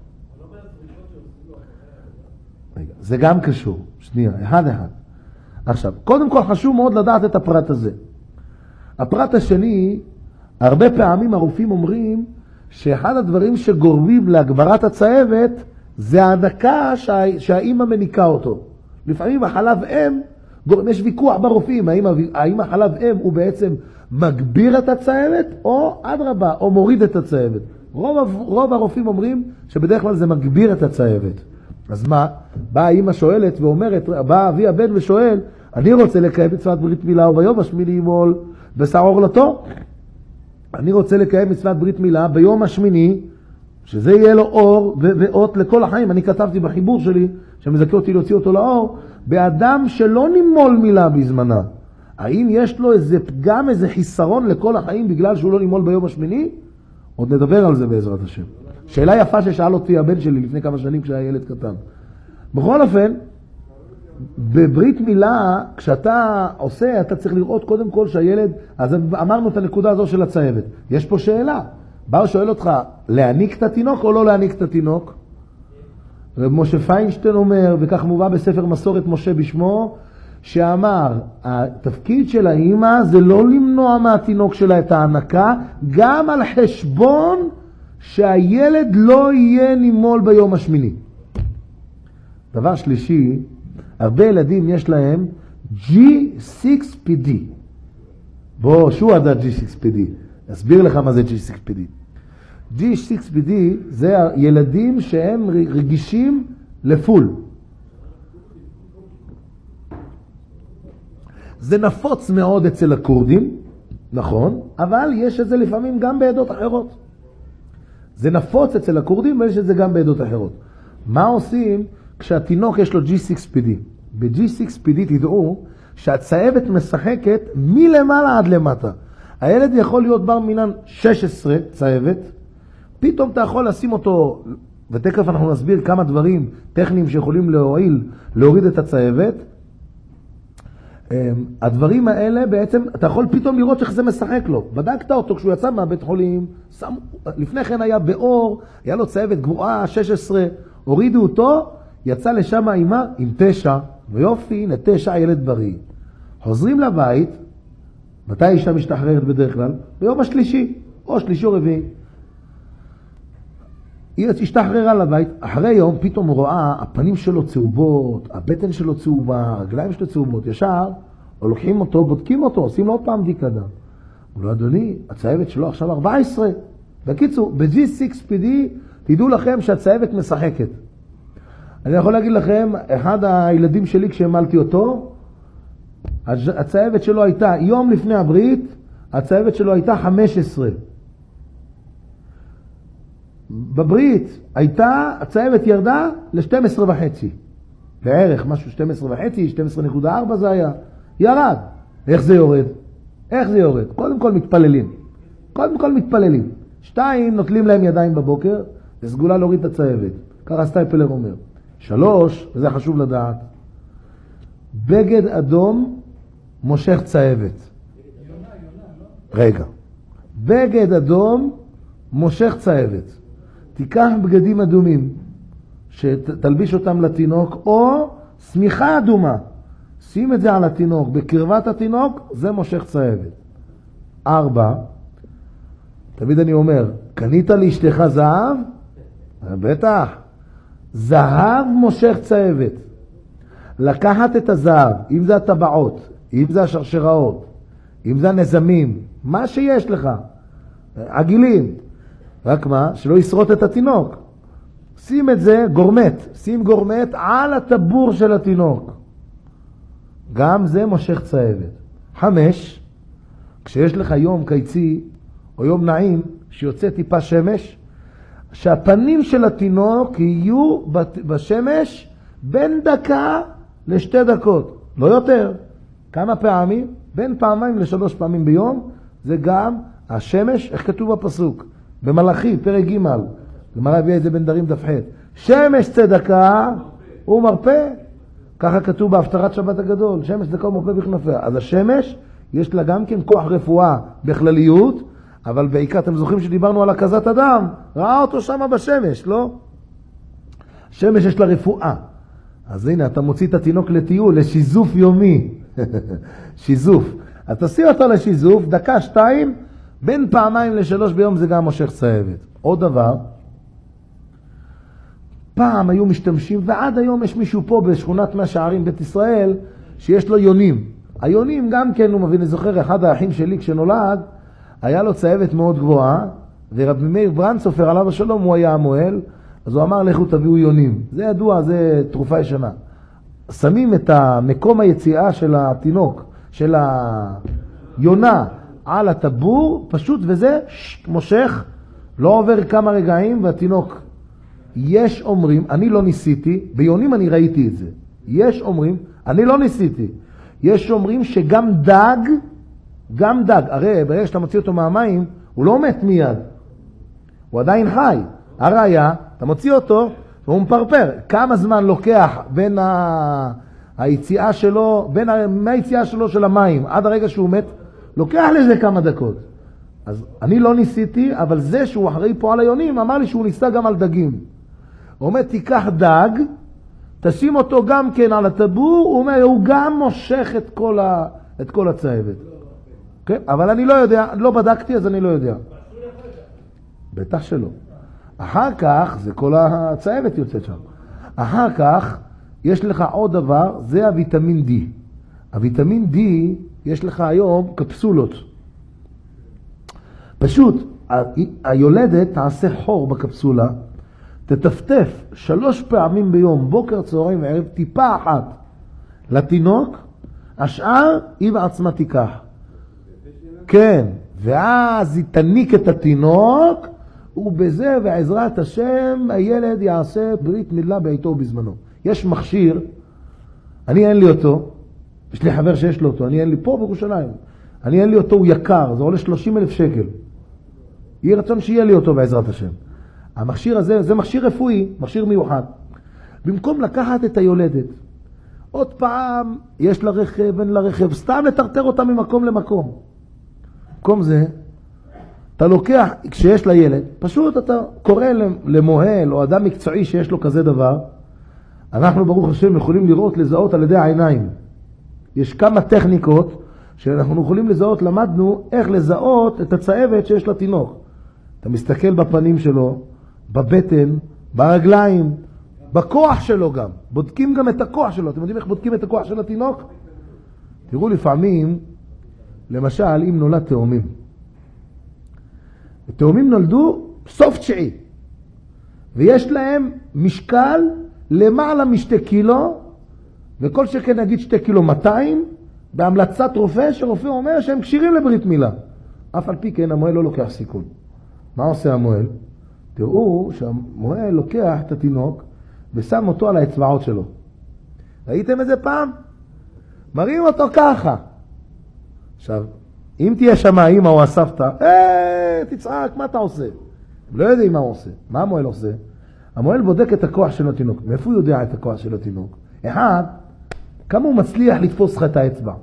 זה גם קשור. שנייה, אחד. עכשיו, קודם כל חשוב מאוד לדעת את הפרט הזה. הפרט השני, הרבה פעמים הרופאים אומרים שאחד הדברים שגורמים להגברת הצהבת, זה ההנקה שהאימא מניקה אותו. לפעמים החלב אם, יש ויכוח ברופאים, האם החלב אם הוא בעצם מגביר את הצהבת, או אדרבה, או מוריד את הצהבת. רוב הרופאים אומרים שבדרך כלל זה מגביר את הצהבת. אז מה? באה האמא שואלת ואומרת, בא אבי הבן ושואל, אני רוצה לקיים מצוות ברית מילה וביום השמיני ימול בשר עורלתו. אני רוצה לקיים מצוות ברית מילה ביום השמיני, שזה יהיה לו אור ואות לכל החיים. אני כתבתי בחיבור שלי, שמזכה אותי להוציא אותו לאור, באדם שלא נימול מילה בזמנה. האם יש לו איזה פגם, איזה חיסרון לכל החיים בגלל שהוא לא נימול ביום השמיני? עוד נדבר על זה בעזרת השם. שאלה יפה ששאל אותי הבן שלי לפני כמה שנים כשהיה ילד קטן. בכל אופן, בברית מילה, כשאתה עושה, אתה צריך לראות קודם כל שהילד, אז אמרנו את הנקודה הזו של הצהבת. יש פה שאלה. בא ושואל אותך, להעניק את התינוק או לא להעניק את התינוק? רב משה פיינשטיין אומר, וכך מובא בספר מסורת משה בשמו, שאמר, התפקיד של האמא זה לא למנוע מהתינוק שלה את ההנקה, גם על חשבון שהילד לא יהיה נימול ביום השמיני. דבר שלישי, הרבה ילדים יש להם G6PD. בוא, שהוא עדה G6PD. אסביר לך מה זה G6PD. G6PD זה ילדים שהם רגישים לפול. זה נפוץ מאוד אצל הקורדים, נכון, אבל יש את זה לפעמים גם בעדות אחרות. זה נפוץ אצל הקורדים ויש את זה גם בעדות אחרות. מה עושים כשהתינוק יש לו G6PD? ב-G6PD תדעו שהצהבת משחקת מלמעלה עד למטה. הילד יכול להיות בר מינן 16 צהבת, פתאום אתה יכול לשים אותו, ותכף אנחנו נסביר כמה דברים טכניים שיכולים להוריד את הצהבת. הדברים האלה בעצם, אתה יכול פתאום לראות איך זה משחק לו. בדקת אותו כשהוא יצא מהבית חולים, לפני כן היה באור, היה לו צהבת גבוהה 16, הורידו אותו, יצא לשם האמא עם 9, ויופי, הנה 9 ילד בריא. חוזרים לבית, מתי אישה משתחררת בדרך כלל? ביום השלישי, או שלישי או רביעי. היא השתחררה לבית, אחרי יום פתאום הוא רואה, הפנים שלו צהובות, הבטן שלו צהובה, הרגליים שלו צהובות, ישר, הולכים אותו, בודקים אותו, עושים לו עוד פעם בדיקה דם. הוא לא, אדוני, הצהבת שלו עכשיו 14. בקיצור, ב-G6PD, תדעו לכם שהצהבת משחקת. אני יכול להגיד לכם, אחד הילדים שלי כשהמלתי אותו, הצהבת שלו הייתה, יום לפני הברית, הצהבת שלו הייתה 15. בברית הייתה, הצהבת ירדה ל-12.5. בערך, משהו 12.5, 12.4 זה היה. ירד. איך זה יורד? איך זה יורד? קודם כל מתפללים. קודם כל מתפללים. 2, נוטלים להם ידיים בבוקר, וסגולה להוריד את הצהבת. ככה סטייפלר אומר. 3, וזה חשוב לדעת, בגד אדום מושך צהבת. רגע. בגד אדום מושך צהבת. תיקח בגדים אדומים, שתלביש אותם לתינוק, או סמיכה אדומה. שים את זה על התינוק, בקרבת התינוק, זה מושך צהבת. 4, תמיד אני אומר, קנית לאשתך זהב? בטח. זהב מושך צהבת. לקחת את הזהב, אם זה הטבעות, אם זה השרשראות, אם זה הנזמים, מה שיש לך, עגילים, רק מה? שלא ישרוט את התינוק. שים את זה, גורמט, שים גורמט על הטבור של התינוק. גם זה מושך צהבת. 5, כשיש לך יום קיצי או יום נעים שיוצא טיפה שמש, שהפנים של התינוק יהיו בשמש בין דקה ל2 דקות, לא יותר. כמה פעמים? בין 2 ל3 פעמים ביום, זה גם השמש, איך כתוב בפסוק? במלאכי, פרק ג', גמרא הביאה את זה בין דרים דף ח'. שמש צדקה ומרפא. ככה כתוב בהפטרת שבת הגדול, שמש צדקה ומרפא בכנפיה. אז השמש יש לה גם כן כוח רפואה בכלליות, אבל בעיקר אתם זוכרים שדיברנו על הקזת הדם, ראה אותו שם בשמש, לא? שמש יש לה רפואה. אז הנה, אתה מוציא את התינוק לטיול, לשיזוף יומי. שיזוף. אז תשים אותו לשיזוף, 1-2, בין 2-3 ביום זה גם מושך צהבת. עוד דבר, פעם היו משתמשים, ועד היום יש מישהו פה בשכונת מאה שערים בית ישראל, שיש לו יונים. היונים גם כן, הוא מבין, אני זוכר, אחד האחים שלי כשנולד, היה לו צהבת מאוד גבוהה, ורבי מאיר ברנצופר עליו השלום, הוא היה המוהל, אז הוא אמר לכו תביאו יונים. זה ידוע, זה תרופה ישנה. שמים את מקום היציאה של התינוק, של היונה, על הטבור, פשוט וזה מושך, לא עובר כמה רגעים והתינוק. יש אומרים, אני לא ניסיתי, ביונים אני ראיתי את זה. יש אומרים, אני לא ניסיתי. יש אומרים שגם דג, גם דג, הרי ברגע שאתה מוציא אותו מהמים, הוא לא מת מיד. הוא עדיין חי. הראיה, אתה מוציא אותו והוא מפרפר. כמה זמן לוקח בין היציאה שלו, מהיציאה שלו של המים עד הרגע שהוא מת, לוקח לזה כמה דקות. אז אני לא ניסיתי, אבל זה שהוא אחראי פה על היונים, אמר לי שהוא ניסה גם על דגים. הוא אומר, תיקח דג, תשים אותו גם כן על הטבור, הוא אומר, הוא גם מושך את כל הצהבת. כן? אבל אני לא יודע, לא בדקתי, אז אני לא יודע. בטח שלא. אחר כך, זה כל הצהבת יוצאת שם. אחר כך, יש לך עוד דבר, זה הוויטמין D. הוויטמין D, יש לך היום קפסולות. פשוט, היולדת תעשה חור בקפסולה, תטפטף 3 פעמים ביום, בוקר, צהריים וערב, טיפה אחת לתינוק, השאר היא בעצמה תיקח. כן, ואז היא תניק את התינוק, ובזה בעזרת השם הילד יעשה ברית מילה בעיתו בזמנו. יש מכשיר, אני אין לי אותו, יש לי חבר שיש לו אותו, אני אין לי פה בירושלים, אני אין לי אותו, הוא יקר, זה עולה 30,000 שקל. יהיה רצון שיהיה לי אותו בעזרת השם. המכשיר הזה, זה מכשיר רפואי, מכשיר מיוחד. במקום לקחת את היולדת, עוד פעם יש לה רכב, אין לה רכב, סתם לטרטר אותה ממקום למקום. במקום זה, אתה לוקח, כשיש לה ילד, פשוט אתה קורא למוהל או אדם מקצועי שיש לו כזה דבר, אנחנו ברוך השם יכולים לראות, לזהות על ידי העיניים. יש כמה טכניקות שאנחנו יכולים לזהות, למדנו איך לזהות את הצהבת שיש לתינוק. אתה מסתכל בפנים שלו, בבטן, ברגליים, בכוח שלו גם. בודקים גם את הכוח שלו. אתם יודעים איך בודקים את הכוח של התינוק? תראו לפעמים, למשל, אם נולד תאומים. תאומים נולדו סוף 9. ויש להם משקל למעלה מ2 קילו, וכל שכן נגיד 2 קילו 200, בהמלצת רופא, שרופא אומר שהם קשירים לברית מילה. אף על פי כן, המוהל לא לוקח סיכון. מה עושה המוהל? תראו שהמוהל לוקח את התינוק ושם אותו על האצבעות שלו. ראיתם את זה פעם? מראים אותו ככה. עכשיו, אם תהיה שם האמא או הסבתא, תצעק, מה אתה עושה? הם לא יודעים מה הוא עושה. מה המוהל עושה? המוהל בודק את הכוח של התינוק. מאיפה הוא יודע את הכוח של התינוק? אחד, כמה הוא מצליח לתפוס לך את האצבע.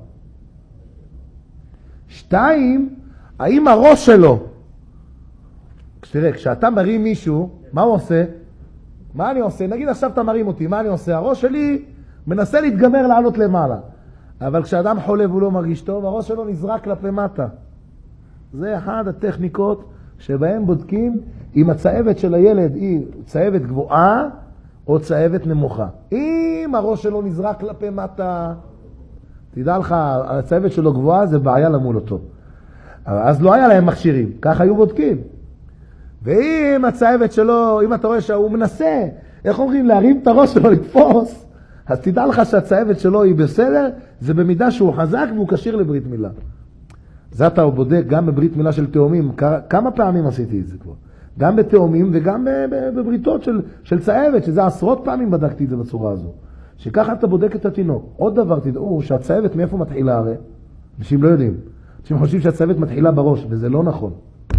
2, האם הראש שלו, תראה, כשאתה מרים מישהו, מה הוא עושה? מה אני עושה? נגיד עכשיו אתה מרים אותי, מה אני עושה? הראש שלי מנסה להתגמר לעלות למעלה. אבל כשאדם חולה והוא לא מרגיש טוב, הראש שלו נזרק כלפי מטה. זה אחד הטכניקות שבהם בודקים אם הצהבת של הילד היא צהבת גבוהה או צהבת נמוכה. אם הראש שלו נזרק כלפי מטה, תדע לך, הצהבת שלו גבוהה, זה בעיה למול אותו. אז לא היה להם מכשירים, ככה היו בודקים. ואם הצהבת שלו, אם אתה רואה שהוא מנסה, איך אומרים, להרים את הראש שלו לתפוס, אז תדע לך שהצהבת שלו היא בסדר, זה במידה שהוא חזק והוא קשיר לברית מילה. זה אתה בודק גם בברית מילה של תאומים, כמה פעמים עשיתי את זה כבר. גם בתאומים וגם בבריתות של צהבת, שזה 10 פעמים בדקתי את זה בצורה הזו. שככה אתה בודק את התינוק. עוד דבר, תדעו שהצהבת מאיפה מתחילה הרי? אנשים לא יודעים. אנשים חושבים שהצהבת מתחילה בראש, וזה לא נכון.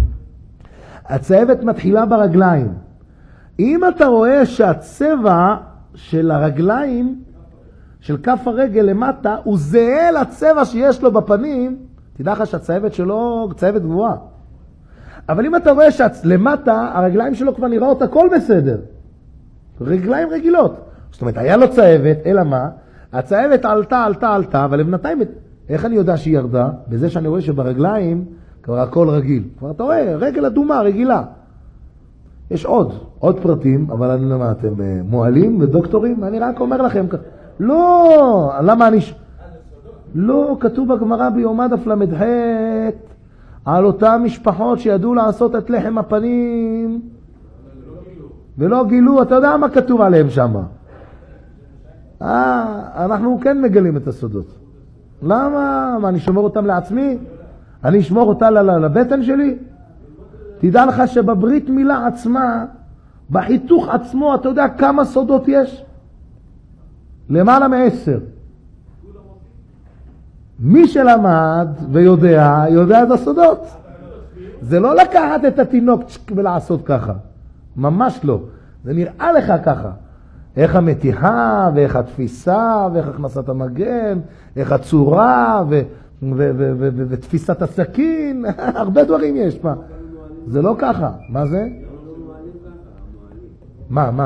הצהבת מתחילה ברגליים. אם אתה רואה שהצבע של הרגליים, של כף הרגל למטה, הוא זהה לצבע שיש לו בפנים, תדע לך שהצהבת שלו צהבת גבוהה. אבל אם אתה רואה שלמטה, הרגליים שלו כבר נראות הכל בסדר. רגליים רגילות. זאת אומרת, היה לו צהבת, אלא מה? הצהבת עלתה, אבל לבינתיים, איך אני יודע שהיא ירדה? בזה שאני רואה שברגליים כבר הכל רגיל. כבר אתה רואה, רגל אדומה, רגילה. יש עוד פרטים, אבל אני לא יודע, אתם מועלים ודוקטורים, אני רק אומר לכם, לא, למה אני... לא, כתוב בגמרא ביומא דף ל"ח, על אותן משפחות שידעו לעשות את לחם הפנים, ולא גילו, אתה יודע מה כתוב עליהם שם? אנחנו כן מגלים את הסודות. למה? מה, אני שומר אותם לעצמי? אני אשמור אותה לבטן שלי? תדע לך שבברית מילה עצמה, בחיתוך עצמו, אתה יודע כמה סודות יש? למעלה מ10. מי שלמד ויודע, יודע את הסודות. זה לא לקחת את התינוק ולעשות ככה. ממש לא. זה נראה לך ככה. איך המתיחה, ואיך התפיסה, ואיך הכנסת המגן, איך הצורה, ותפיסת הסכין. הרבה דברים יש פה. זה לא ככה. מה זה? מה?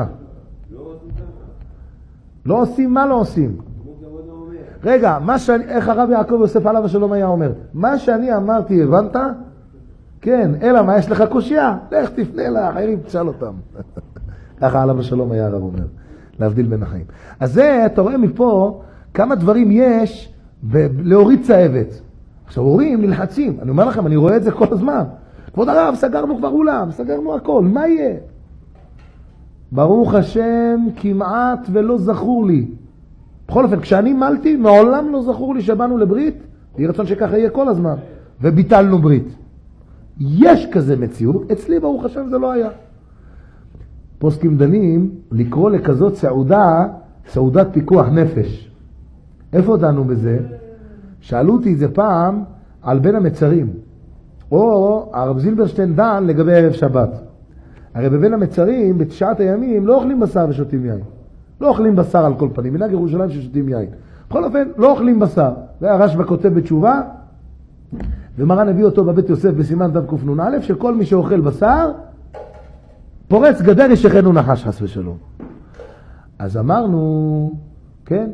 לא עושים, מה לא עושים? רגע, איך הרב יעקב יוסף עליו השלום היה אומר? מה שאני אמרתי, הבנת? כן, אלא מה, יש לך קושיה? לך תפנה לאחרים, תשאל אותם. ככה עליו השלום היה הרב אומר, להבדיל בין החיים. אז זה, אתה רואה מפה, כמה דברים יש להוריד צהבת. עכשיו, הורים נלחצים. אני אומר לכם, אני רואה את זה כל הזמן. כבוד הרב, סגרנו כבר אולם, סגרנו הכל, מה יהיה? ברוך השם, כמעט ולא זכור לי. בכל אופן, כשאני מלתי, מעולם לא זכור לי שבאנו לברית, יהיה רצון שככה יהיה כל הזמן, וביטלנו ברית. יש כזה מציאות, אצלי ברוך השם זה לא היה. פוסקים דנים לקרוא לכזאת סעודה, סעודת פיקוח נפש. איפה דנו בזה? שאלו אותי את זה פעם על בין המצרים, או הרב זילברשטיין דן לגבי ערב שבת. הרי בבין המצרים, בתשעת הימים, לא אוכלים בשר ושותים יין. לא אוכלים בשר על כל פנים, מנהג ירושלים ששותים יין. בכל אופן, לא אוכלים בשר. והרשב"א כותב בתשובה, ומרן הביא אותו בבית יוסף בסימן תקנ"א, שכל מי שאוכל בשר, פורץ גדר ישכנו נחש חס ושלום. אז אמרנו, כן?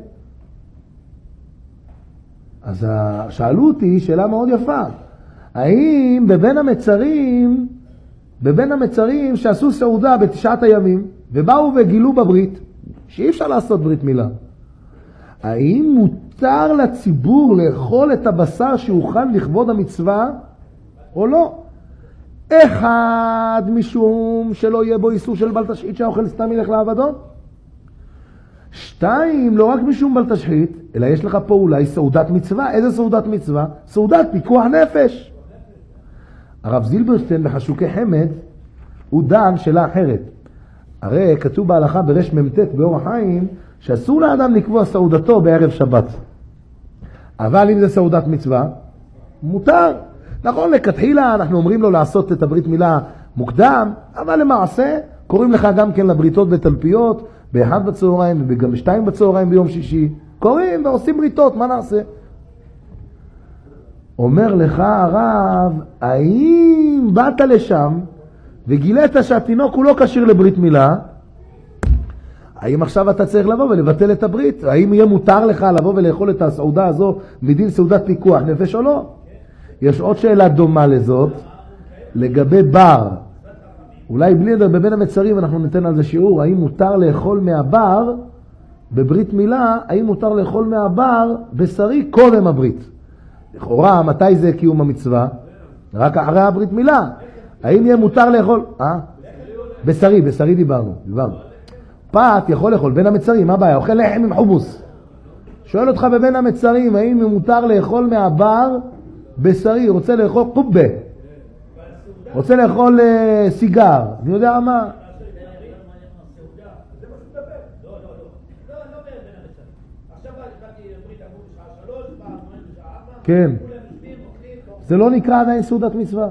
אז שאלו אותי שאלה מאוד יפה. האם בבין המצרים שעשו סעודה בתשעת הימים, ובאו וגילו בברית, שאי אפשר לעשות ברית מילה. האם מותר לציבור לאכול את הבשר שאוכל לכבוד המצווה, או לא? אחד, משום שלא יהיה בו איסור של בל תשחית שהאוכל סתם ילך לעבדון. 2, לא רק משום בל תשחית, אלא יש לך פה אולי סעודת מצווה. איזה סעודת מצווה? סעודת פיקוח נפש. הרב זילברשטיין בחשוקי חמד, הוא דן שאלה אחרת. הרי כתוב בהלכה ברש מ"ט באור החיים, שאסור לאדם לקבוע סעודתו בערב שבת. אבל אם זה סעודת מצווה, מותר. נכון, לכתחילה אנחנו אומרים לו לעשות את הברית מילה מוקדם, אבל למעשה קוראים לך גם כן לבריתות בתלפיות, ב1 בצהריים וגם ב2 בצהריים ביום שישי. קוראים ועושים בריתות, מה נעשה? אומר לך הרב, האם באת לשם וגילית שהתינוק הוא לא קשיר לברית מילה, האם עכשיו אתה צריך לבוא ולבטל את הברית? האם יהיה מותר לך לבוא ולאכול את הסעודה הזו מדין סעודת פיקוח נפש או לא? יש עוד שאלה דומה לזאת, לגבי בר. אולי בלי לדבר בבין המצרים אנחנו ניתן על זה שיעור, האם מותר לאכול מהבר בברית מילה, האם מותר לאכול מהבר בשרי קודם הברית? לכאורה, מתי זה קיום המצווה? רק אחרי הברית מילה. האם יהיה מותר לאכול? בשרי דיברנו. פת יכול לאכול בין המצרים, מה הבעיה? אוכל לחם עם חומוס. שואל אותך בבין המצרים, האם מותר לאכול מהבר בשרי? רוצה לאכול קובה. רוצה לאכול סיגר. אני יודע מה? כן. זה לא נקרא עדיין סעודת מצווה.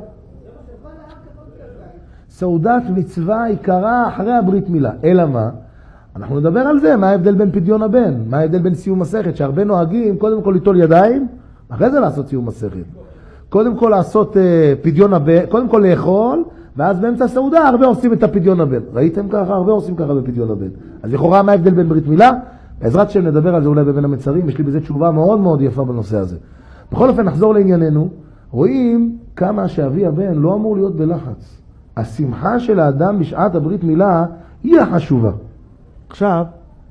סעודת מצווה עיקרה אחרי הברית מילה. אלא מה? אנחנו נדבר על זה, מה ההבדל בין פדיון הבן? מה ההבדל בין סיום מסכת? שהרבה נוהגים קודם כל ליטול ידיים, אחרי זה לעשות סיום מסכת. קודם כל לעשות פדיון הבן, קודם כל לאכול, ואז באמצע הסעודה הרבה עושים את הפדיון הבן. ראיתם ככה? הרבה עושים ככה בפדיון הבן. אז לכאורה מה ההבדל בין ברית מילה? בעזרת שם נדבר על זה אולי בבין המצרים, יש לי בזה תשובה מאוד מאוד יפה בנושא הזה. בכל אופן נחזור לענייננו, רואים כמה שאבי הבן לא אמור להיות בלחץ. השמחה של האדם בשעת הברית מילה היא החשובה. עכשיו,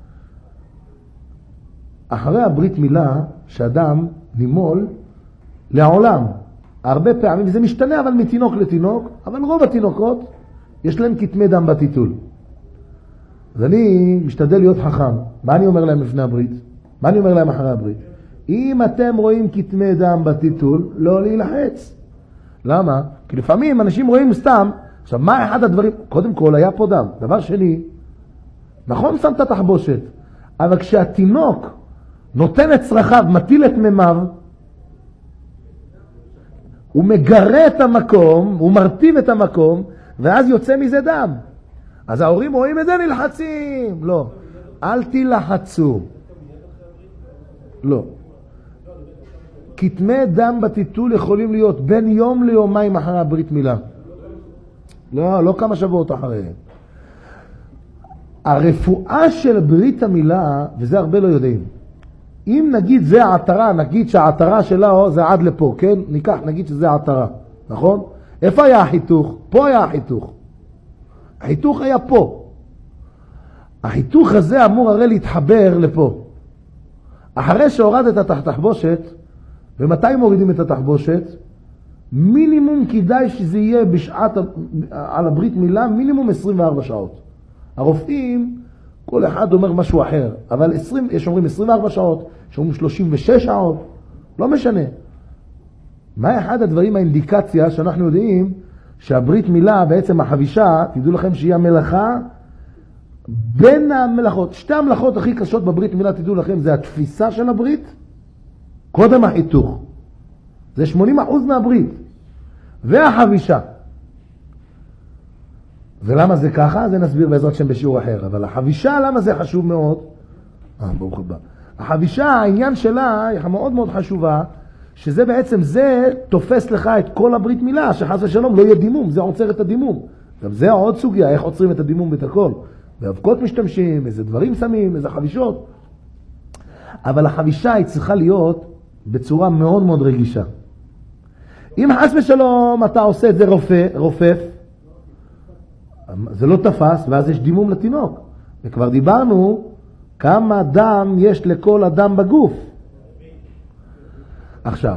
אחרי הברית מילה, שאדם נימול לעולם, הרבה פעמים, זה משתנה אבל מתינוק לתינוק, אבל רוב התינוקות יש להם כתמי דם בטיטול. אז אני משתדל להיות חכם. מה אני אומר להם לפני הברית? מה אני אומר להם אחרי הברית? אם אתם רואים כתמי דם בטיטול, לא להילחץ. למה? כי לפעמים אנשים רואים סתם. עכשיו, מה אחד הדברים? קודם כל, היה פה דם. דבר שני, נכון שם את התחבושת, אבל כשהתינוק נותן את צרכיו, מטיל את מימיו, הוא מגרה את המקום, הוא מרטיב את המקום, ואז יוצא מזה דם. אז ההורים רואים את זה, נלחצים. לא, אל תלחצו. לא. כתמי דם בטיטול יכולים להיות בין יום ליומיים אחרי הברית מילה. לא כמה שבועות אחריהם. הרפואה של ברית המילה, וזה הרבה לא יודעים, אם נגיד זה העטרה, נגיד שהעטרה שלה זה עד לפה, כן? ניקח, נגיד שזה העטרה, נכון? איפה היה החיתוך? פה היה החיתוך. החיתוך היה פה. החיתוך הזה אמור הרי להתחבר לפה. אחרי שהורדת את התחבושת, ומתי מורידים את התחבושת? מינימום כדאי שזה יהיה בשעת, על הברית מילה, מינימום 24 שעות. הרופאים, כל אחד אומר משהו אחר, אבל יש אומרים 24 שעות, יש אומרים 36 שעות, לא משנה. מה אחד הדברים, האינדיקציה שאנחנו יודעים, שהברית מילה, בעצם החבישה, תדעו לכם שהיא המלאכה, בין המלאכות, שתי המלאכות הכי קשות בברית מילה, תדעו לכם, זה התפיסה של הברית, קודם החיתוך. זה 80% מהברית. והחבישה. ולמה זה ככה? זה נסביר בעזרת שם בשיעור אחר. אבל החבישה, למה זה חשוב מאוד? ברוך הבא. החבישה, העניין שלה, היא מאוד מאוד חשובה, שזה בעצם, זה תופס לך את כל הברית מילה, שחס ושלום לא יהיה דימום, זה עוצר את הדימום. גם זה עוד סוגיה, איך עוצרים את הדימום ואת הכל. באבקות משתמשים, איזה דברים שמים, איזה חבישות. אבל החבישה היא צריכה להיות בצורה מאוד מאוד רגישה. אם חס ושלום אתה עושה את זה רופף, זה לא תפס, ואז יש דימום לתינוק. וכבר דיברנו כמה דם יש לכל אדם בגוף. עכשיו,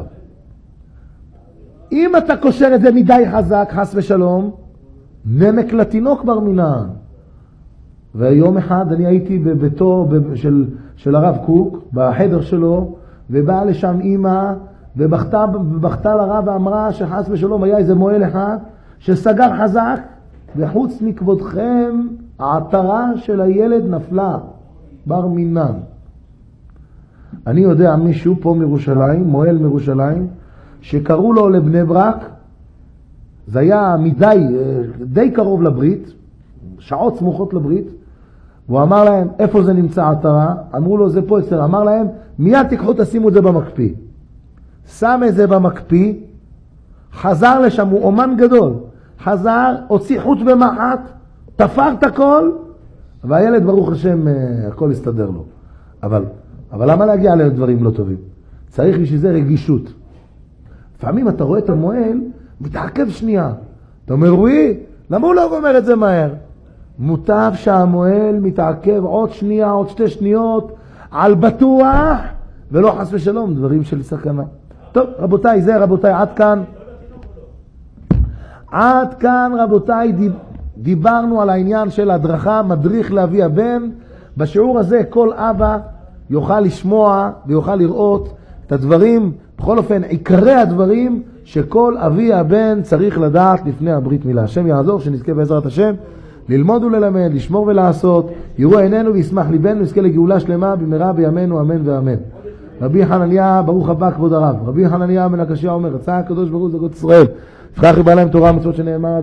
אם אתה קושר את זה מדי חזק, חס ושלום, נמק לתינוק בר מינן. ויום אחד אני הייתי בביתו של הרב קוק, בחדר שלו, ובאה לשם אמא, ובכתה לרב ואמרה שחס ושלום היה איזה מועל אחד, שסגר חזק, וחוץ מכבודכם, העטרה של הילד נפלה, בר מינן. אני יודע מישהו פה מירושלים, מועל מירושלים, שקראו לו לבני ברק, זה היה די קרוב לברית, שעות סמוכות לברית, והוא אמר להם, איפה זה נמצא עטרה? אמרו לו, זה פה אצל, אמר להם, מיד תיקחו, תשימו את זה במקפיא. שם את זה במקפיא, חזר לשם, הוא אומן גדול, חזר, הוציא חוט במחט, תפר את הכל, והילד ברוך השם, הכל הסתדר לו. אבל למה להגיע לדברים לא טובים? צריך בשביל זה רגישות. לפעמים אתה רואה את המועל, מתעכב שנייה. אתה אומר, רואי, למה הוא לא גומר את זה מהר? מוטב שהמועל מתעכב עוד שנייה, עוד 2 שניות, על בטוח, ולא חס ושלום, דברים של סכנה. טוב, רבותיי, עד כאן רבותיי, דיברנו על העניין של הדרכה, מדריך להביא הבן. בשיעור הזה כל אבא יוכל לשמוע ויוכל לראות את הדברים, בכל אופן עיקרי הדברים שכל אבי הבן צריך לדעת לפני הברית מילה. השם יעזור, שנזכה בעזרת השם ללמוד וללמד, לשמור ולעשות, יראו עינינו וישמח ליבנו, נזכה לגאולה שלמה במהרה בימינו, אמן ואמן. רבי חנניה, ברוך הבא כבוד הרב. רבי חנניה בן הקשיא אומר, רצה הקדוש ברוך הוא זכות ישראל, יפתח לבעלם תורה ומצוות שנאמר